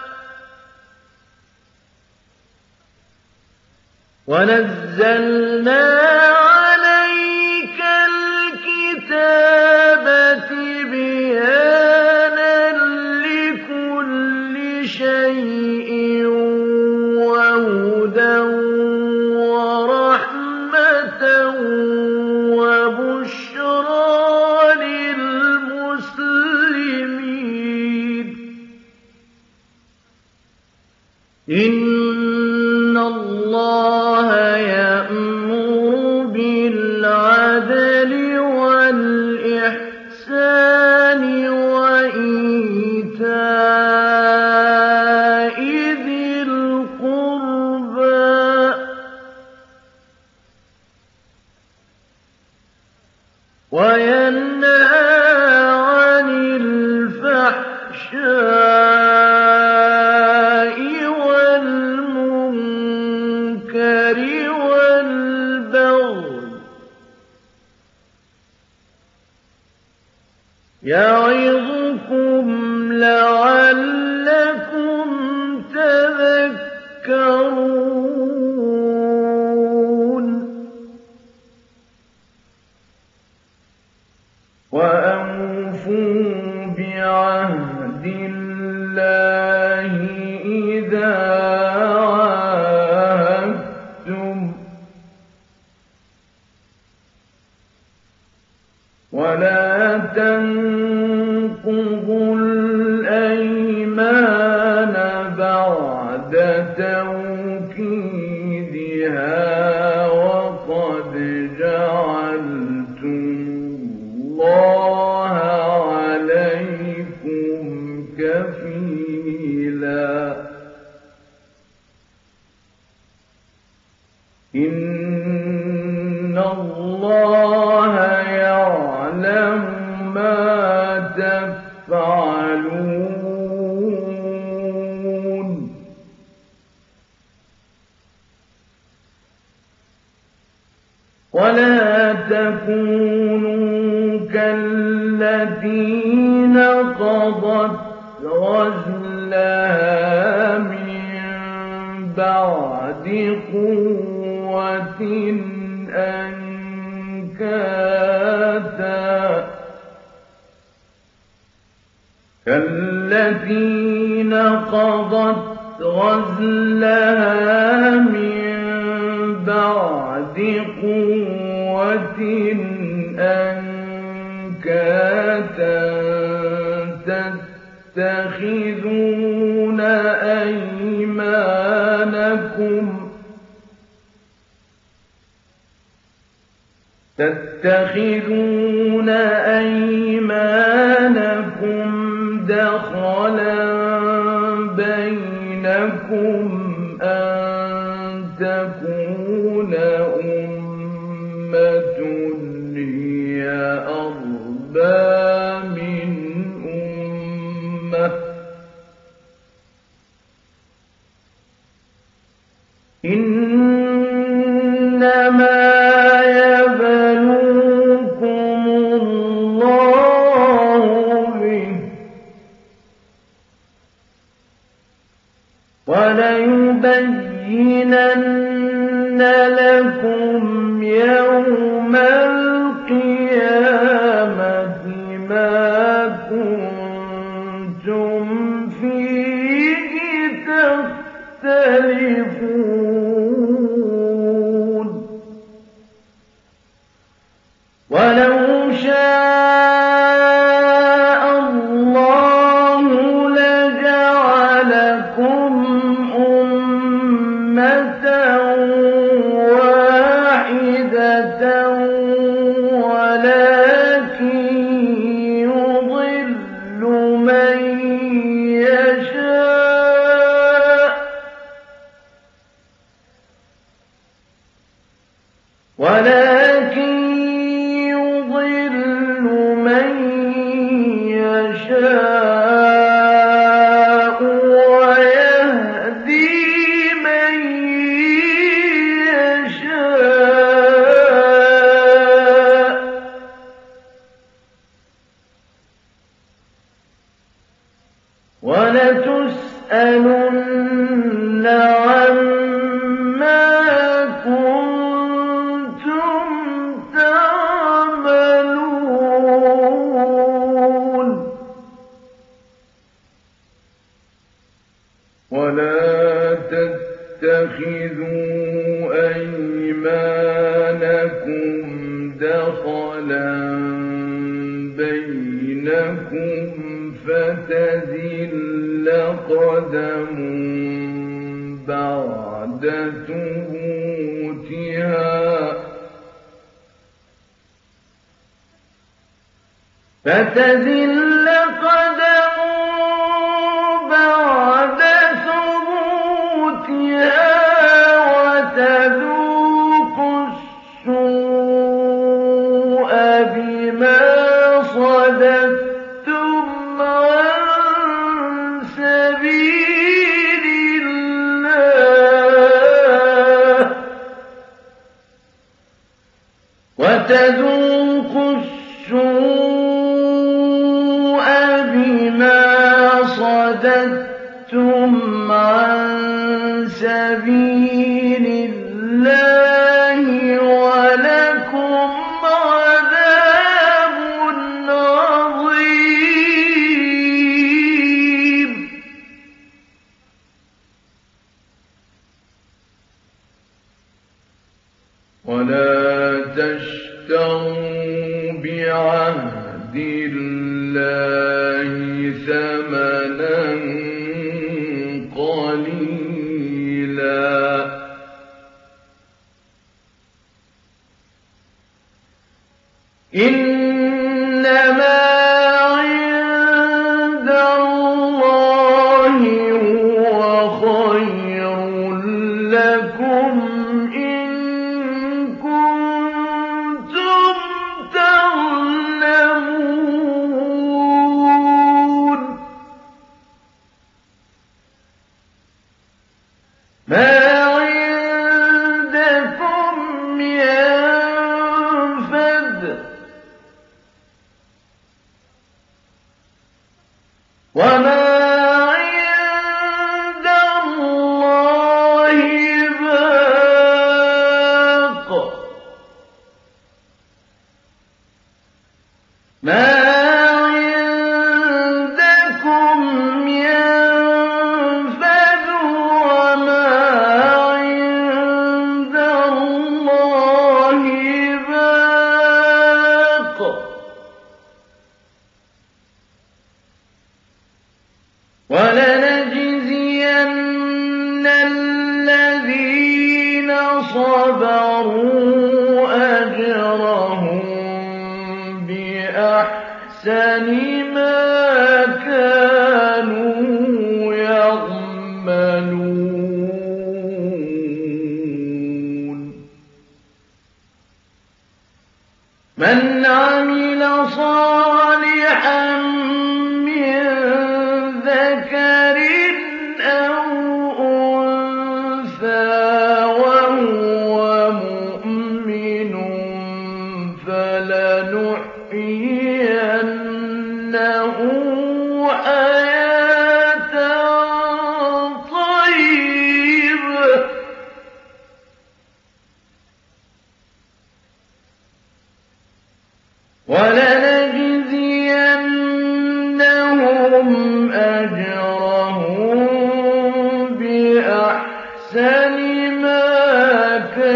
S1: وَنَزَّلْنَا عَلَيْكَ الْكِتَابَ تِبْيَانًا لِّكُلِّ شَيْءٍ وَهُدًى وَرَحْمَةً وَبُشْرَىٰ لِلْمُسْلِمِينَ. إِنَّ اللَّهَ يَأْمُرُ بِالْعَدْلِ وَالْإِحْسَانِ وَإِيتَاءِ ذِي الْقُرْبَىٰ وَيَنْهَىٰ عَنِ الْفَحْشَاءِ وَالْمُنكَرِ وَالْبَغْيِ ۚ يَعِظُكُمْ لَعَلَّكُمْ تَذَكَّرُونَ. وَأَوْفُوا بِعَهْدِ اللَّهِ إِذَا عَاهَدتُّمْ ۖ وَلَا تَنقُضُوا الْأَيْمَانَ بَعْدَ تَوْكِيدِهَا وَقَدْ جَعَلْتُمُ اللَّهَ عَلَيْكُمْ كَفِيلًا. إِنَّ اللَّهَ يَعْلَمُ مَا تَفْعَلُونَ. وَلَا تَكُونُوا كَالَّتِي نَقَضَتْ غَزْلَهَا مِن بَعْدِ قُوَّةٍ أَنكَاثًا، كَالَّتِي نَقَضَتْ غَزْلَهَا مِن بَعْدِ قُوَّةٍ أَنكَاثًا، تَتَّخِذُونَ أَيْمَانَكُمْ دَخَلًا بَيْنَكُمْ أَن تَكُونَ أُمَّةٌ هِيَ أَرْبَىٰ مِنْ أُمَّةٍ ۚ إِنَّمَا يَبْلُوكُمُ اللَّهُ بِهِ ۚ وَلَيُبَيِّنَنَّ لَكُمْ يَوْمَ الْقِيَامَةِ مَا كُنتُمْ فِيهِ تَخْتَلِفُونَ. وَلَوْ شَاءَ اللَّهُ لَجَعَلَكُمْ أُمَّةً وَاحِدَةً، وَلَٰكِن يُضِلُّ مَن يَشَاءُ ولكن يضل من يشاء ويهدي من يشاء ولتسألن عما كنتم تعملون ولا تتخذوا أيمانكم دخلا بينكم فتزل قدم بعد ثبوتها وتذوق السوء بما صددتم عن سبيل الله ولكم عذاب عظيم ولا تشتروا بعهد الله ثمنا قليلا إنما عند الله هو خير لكم إن كنتم تعلمون ما عندكم ينفد وما عند الله باق ما عندكم ينفد وما عند الله باق ولنجزين الذين صبروا أجرهم بأحسن ما كانوا يعملون من عمل صالحا من ذكر أو أنثى وهو مؤمن فلنحيينه حياة طيبة ولنجزينهم أجرهم بأحسن ما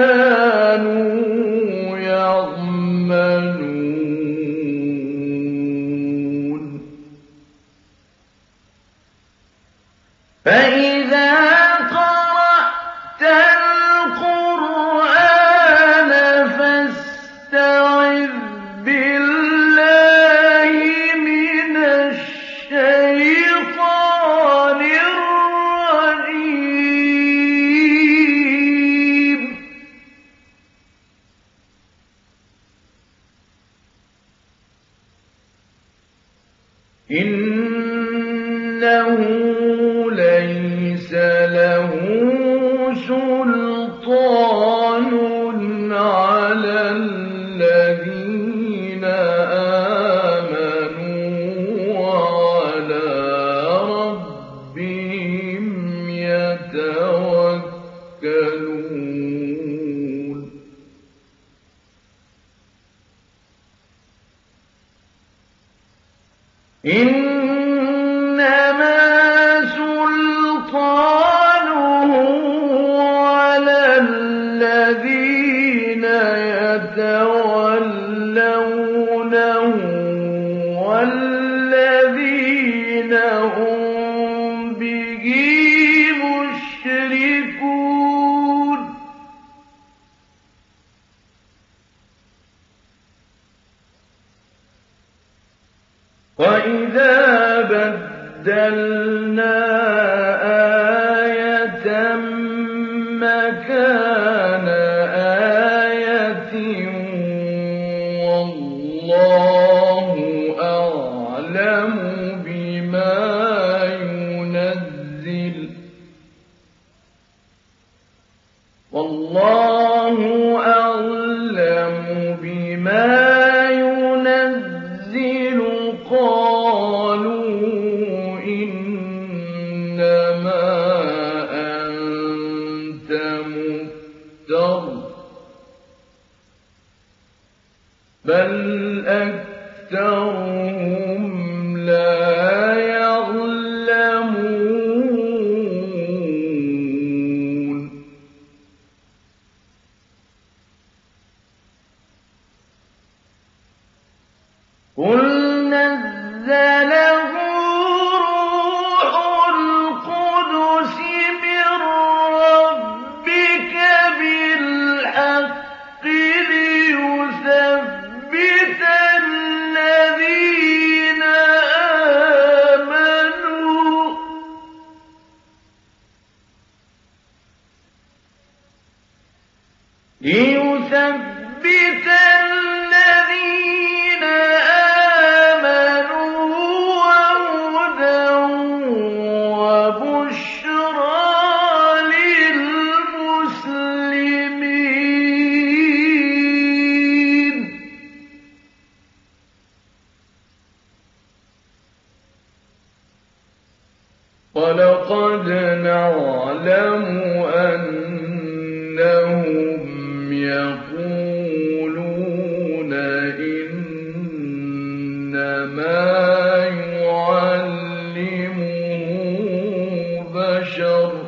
S1: كانوا يعملون فإذا قرأت القرآن فاستعذ بالله من الشيطان إِنَّهُ لَيْسَ لَهُ سُلْطَانٌ عَلَى الَّذِينَ آمَنُوا وَعَلَىٰ رَبِّهِمْ يَتَوَكَّلُونَ إِنَّمَا سُلْطَانُهُ عَلَى الَّذِينَ يَتَوَلَّوْنَهُ وَالَّذِينَ هُم بِهِ مُشْرِكُونَ وَإِذَا بَدَّلْنَا آيَةً مَّكَانَ آيَةٍ وَاللَّهُ أَعْلَمُ بِمَا يُنَزِّلُ قَالُوا إِنَّمَا أَنتَ مُفْتَرٍ ۚ بَلْ أَكْثَرُهُمْ لَا يَعْلَمُونَ قُلْ نَزَّلَهُ رُوحُ الْقُدُسِ مِن رَّبِّكَ بِالْحَقِّ لِيُثَبِّتَ الَّذِينَ آمَنُوا وَهُدًى وَبُشْرَىٰ لِلْمُسْلِمِينَ وَلَقَدْ نَعْلَمُ أَنَّهُمْ يَقُولُونَ إِنَّمَا يُعَلِّمُهُ بَشَرٌ ۗ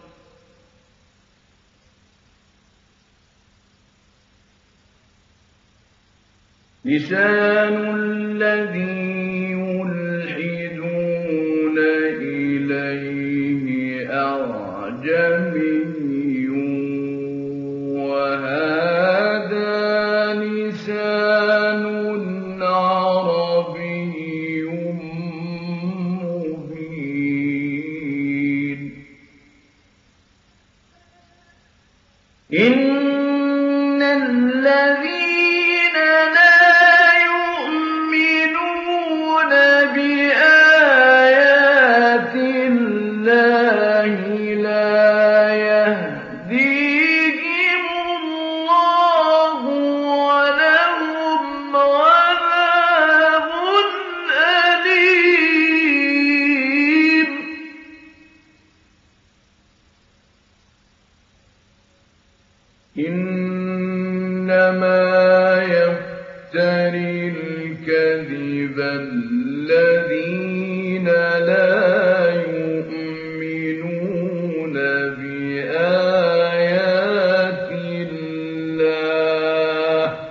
S1: لِسَانُ الَّذِي يُلْحِدُونَ إِلَيْهِ أَعْجَمِيٌّ وَهَٰذَا لِسَانٌ عَرَبِيٌّ مُّبِينٌ إِنَّ الَّذِينَ لَا يُؤْمِنُونَ بِآيَاتِ اللَّهِ لَا يَهْدِيهِمُ اللَّهُ وَلَهُمْ عَذَابٌ أَلِيمٌ إِنَّمَا يَفْتَرِي الْكَذِبَ الَّذِينَ لَا يُؤْمِنُونَ بِآيَاتِ اللَّهِ ۖ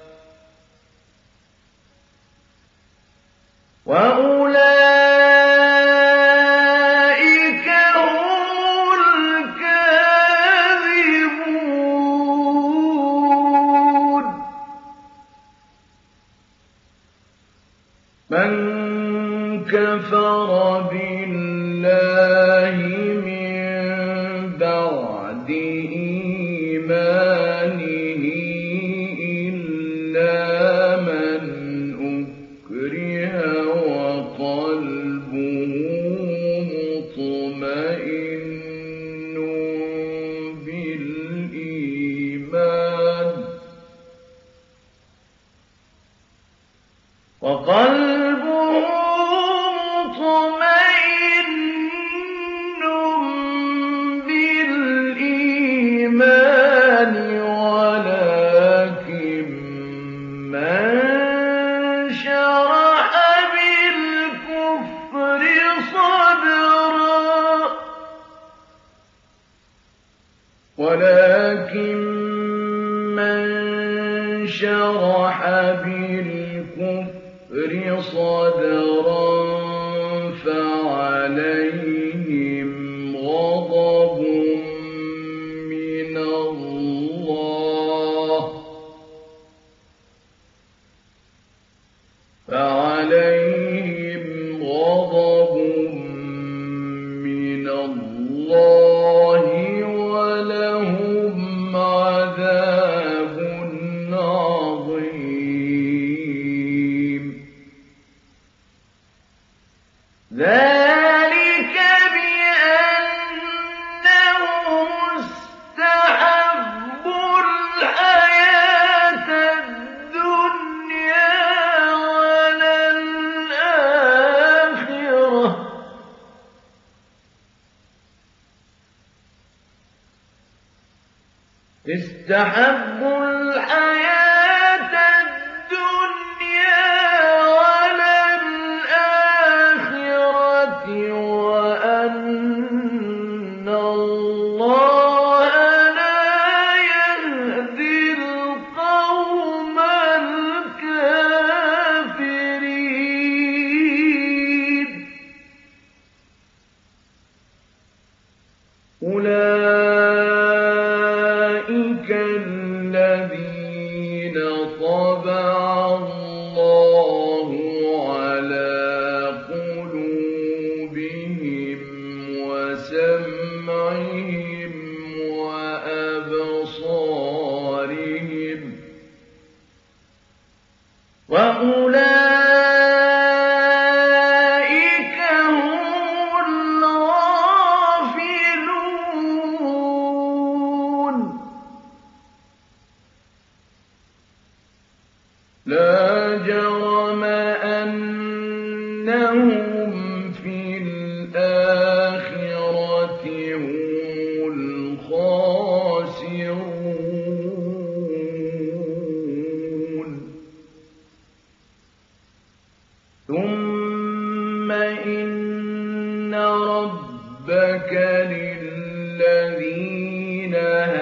S1: وَأُولَٰئِكَ هُمُ الْكَاذِبُونَ مَن كَفَرَ بِاللَّهِ مِن بَعْدِ إِيمَانِهِ إِلَّا مَنْ أُكْرِهَ وَقَلْبُهُ وقلبه مطمئن بالإيمان ولكن من شرح بالكفر صدرا فعليهم غضب من الله ولهم عذاب عظيم ذلك بأنهم استحبوا الحياة الدنيا على الآخرة وأن الله لا يهدي القوم الكافرين أولئك الذين طبع الله على قلوبهم وسمعهم وأبصارهم وأولئك هم الغافلون لا جرم أنهم في الآخرة هم الخاسرون ثم إن ربك للذين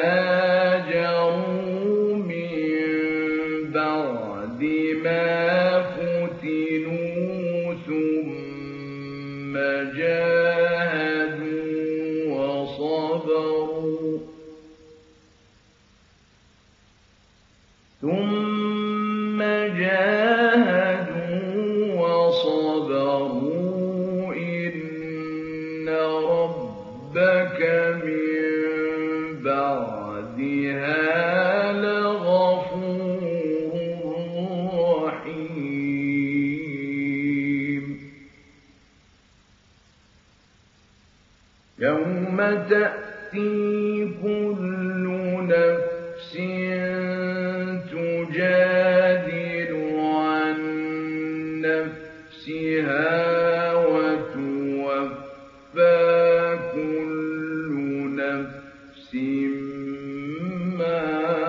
S1: هاجروا من بعد ما فتنوا ثم جاهدوا وصبروا إن ربك من بعدها لغفور رحيم يوم تأتي كل نفس تجادل عن نفسها وتوفى كل نفس ما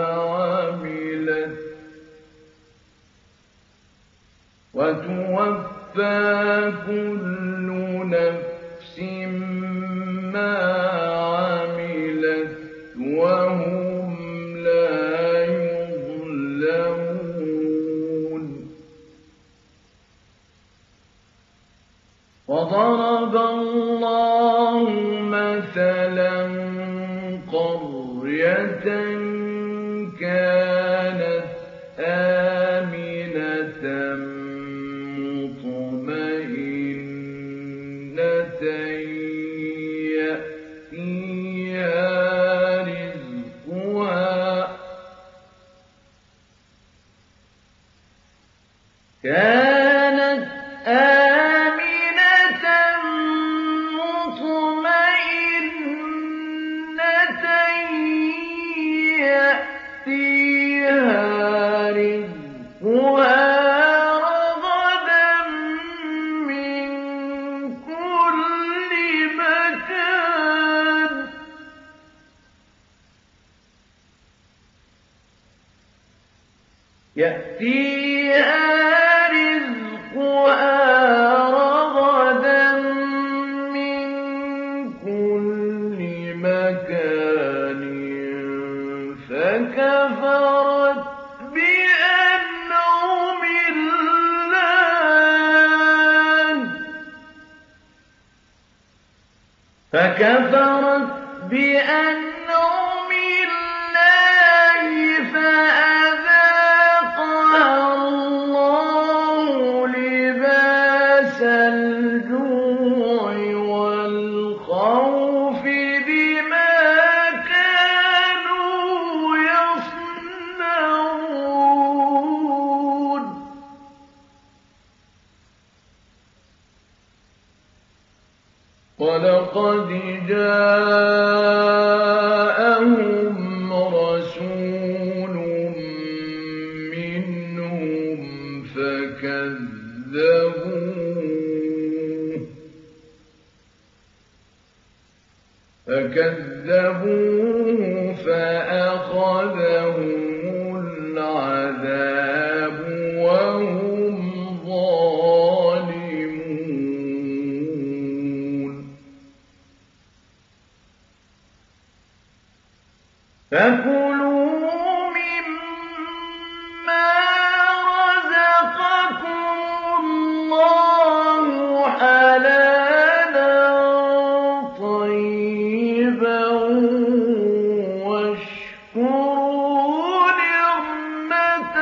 S1: عملت وهم لا يظلمون وضرب الله مثلا قرية كانت آمنة مطمئنة يأتيها رزقها رغدا يأتيها رزقها رغدا من كل مكان فكفرت بأنعم الله فأذاقها الله لباس الجوع والخوف بما كانوا يصنعون ولقد جاءهم رسول منهم فكذبوه فأخذهم العذاب وهم ظالمون فكلوا مما رزقكم الله حلالا طيبا واشكروا نعمة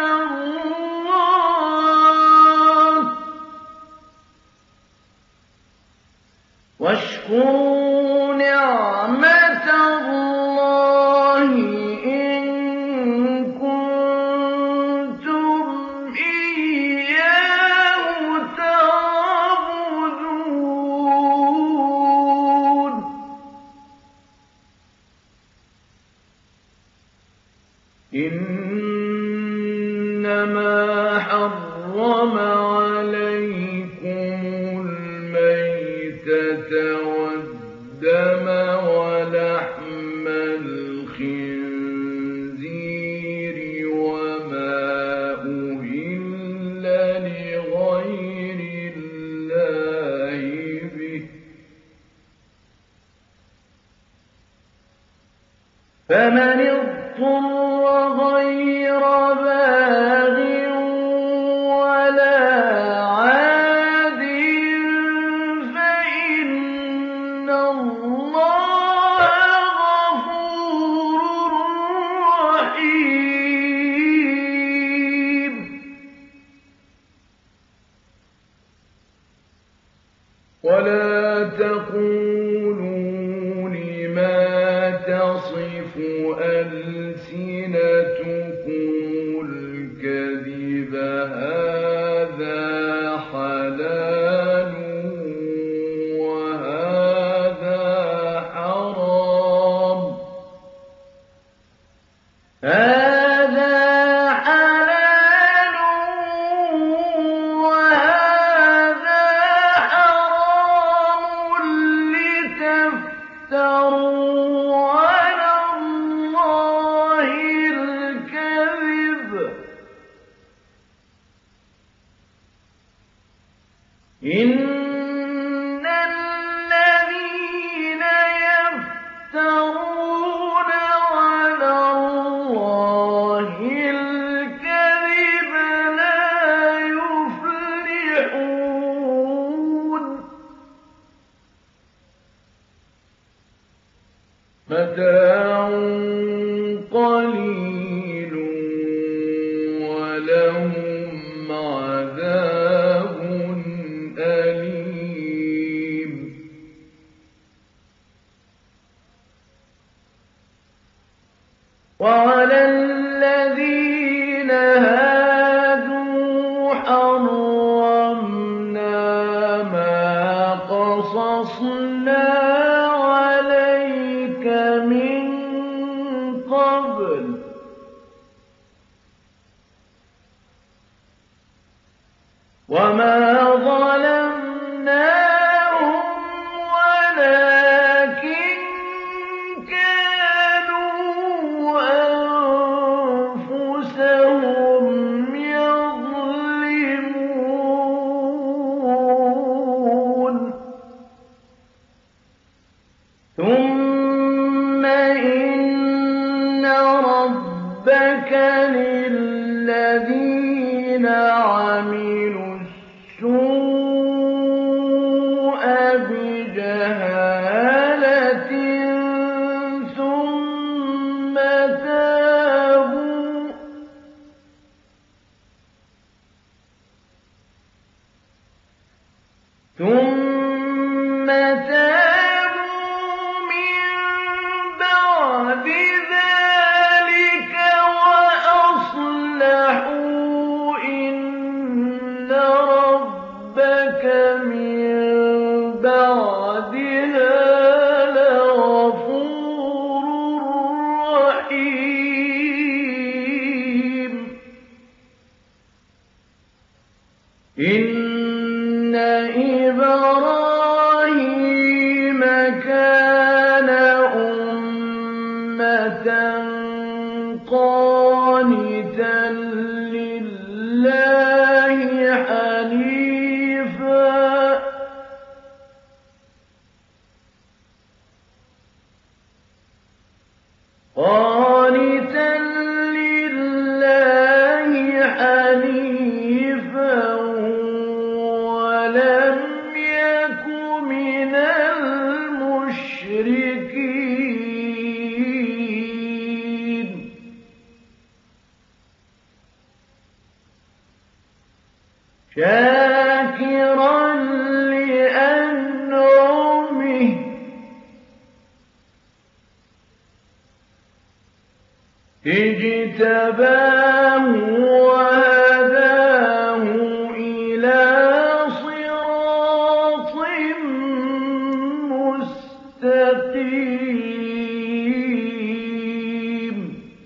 S1: الله إن كنتم إياه تعبدون إنما حرم عليكم الميتة والدم ولحم الخنزير وما أهل لغير الله به فمن اضطر غير باغ ولا عاد فإن الله غفور رحيم ولا تقولوا لما تصف ألسنتكم الكذب هذا حلال وهذا حرام هذا حلال وهذا حرام لتفتروا على الله الكذب إن الذين يفترون على الله الكذب لا يفلحون متاع قليل ولهم عذاب أليم وعلى الذين هادوا حرمنا ما قصصنا عليك من قبل وما ظلمناهم ولكن كانوا أنفسهم رَبَّكَ لِلَّذِينَ عَمِلُوا السُّوءَ بِجَهَالَةٍ ثُمَّ تابوا من بعد ذلك وأصلحوا إِنَّ رَبَّكَ من بعدها لغفور رحيم إِنَّ إِبْرَاهِيمَ كَانَ أُمَّةً قَانِتًا لِّلَّهِ حَنِيفًا وَلَمْ يَكُ مِنَ الْمُشْرِكِينَ شَاكِرًا لِّأَنْعُمِهِ اجْتَبَاهُ وَهَدَاهُ إِلَىٰ صِرَاطٍ مُّسْتَقِيمٍ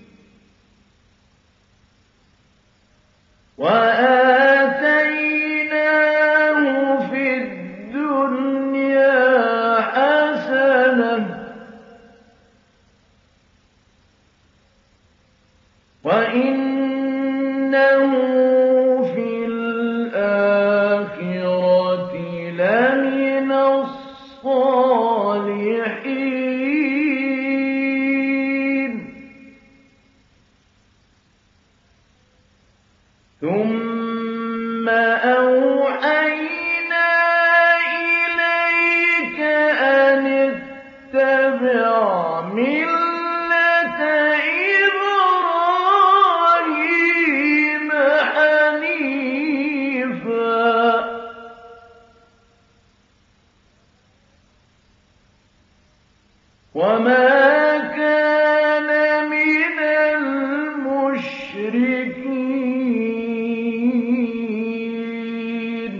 S1: وَآتَيْنَاهُ فِي الدُّنْيَا حَسَنَةً وَإِنَّهُ فِي الْآخِرَةِ لَمِنَ الصَّالِحِينَ ثُمَّ أَوْحَيْنَا إِلَيْكَ أَنِ اتَّبِعْ مِلَّةَ إِبْرَاهِيمَ حَنِيفًا وَمَا كَانَ مِنَ الْمُشْرِكِينَ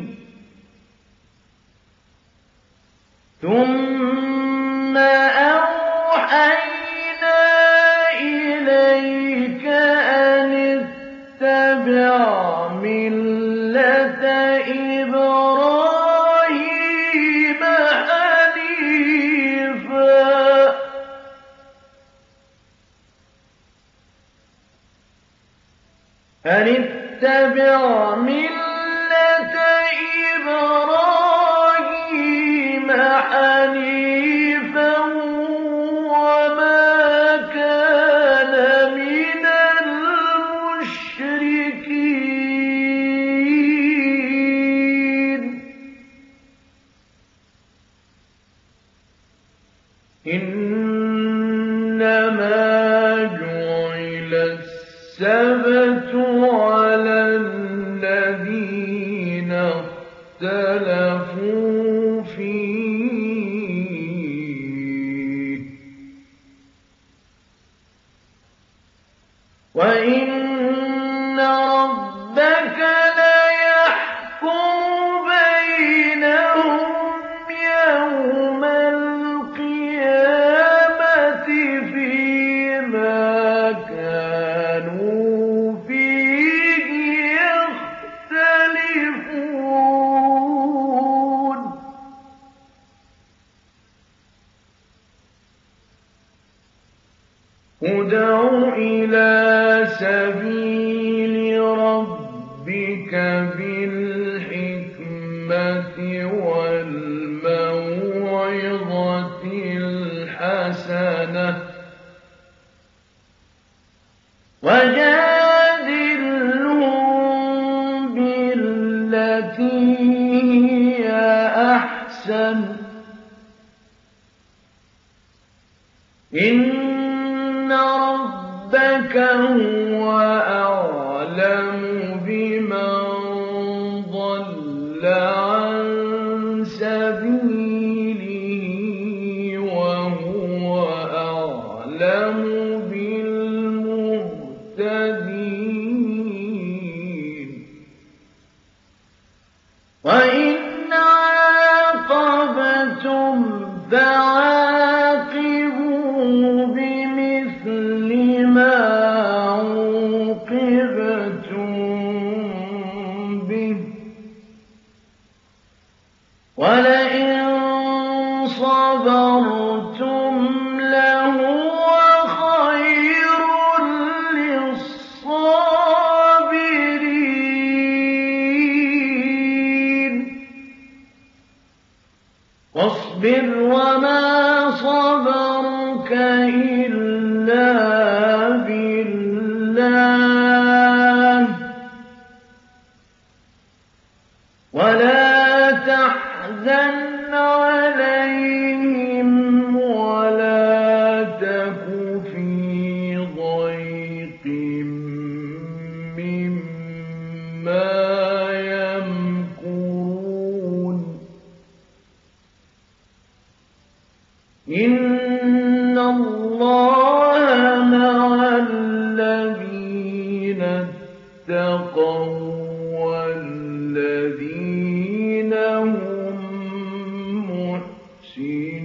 S1: ثُمَّ أَوْحَيْنَا إِلَيْكَ أَنِ اتَّبِعْ مِلَّةَ إِبْرَاهِيمَ حَنِيفًا وَمَا كَانَ مِنَ الْمُشْرِكِينَ إِنَّمَا جُعِلَ السَّبْتُ عَلَى الَّذِينَ اخْتَلَفُوا فِيهِ وَإِنَّ رَبَّكَ لَيَحْكُمُ بَيْنَهُمْ يَوْمَ الْقِيَامَةِ فِيمَا كَانُوا فِيهِ يَخْتَلِفُونَ ادْعُ إِلَىٰ سَبِيلِ رَبِّكَ بِالْحِكْمَةِ وَالْمَوْعِظَةِ الْحَسَنَةِ وَجَادِلْهُم بِالَّتِي هِيَ أَحْسَنُ ۚ إِنَّ رَبَّكَ هُوَ أَعْلَمُ بِمَن ضَلَّ عَن سَبِيلِهِ وَهُوَ أَعْلَمُ بِالْمُهْتَدِينَ وَإِنْ عَاقَبْتُمْ فَعَاقِبُوا بِمِثْلِ مَا عُوقِبْتُم بِهِ ۖ وَلَئِن صَبَرْتُمْ لَهُوَ خَيْرٌ لِّلصَّابِرِينَ وَاصْبِرْ وَمَا صَبَرُكَ إِلَّا بِاللَّهِ ۚ وَلَا تَحْزَنْ عَلَيْهِمْ وَلَا تَكُ فِي ضَيْقٍ مِّمَّا يَمْكُرُونَ إِنَّ اللَّهَ مَعَ الَّذِينَ اتَّقَوا وَّالَّذِينَ هُم مُّحْسِنُونَ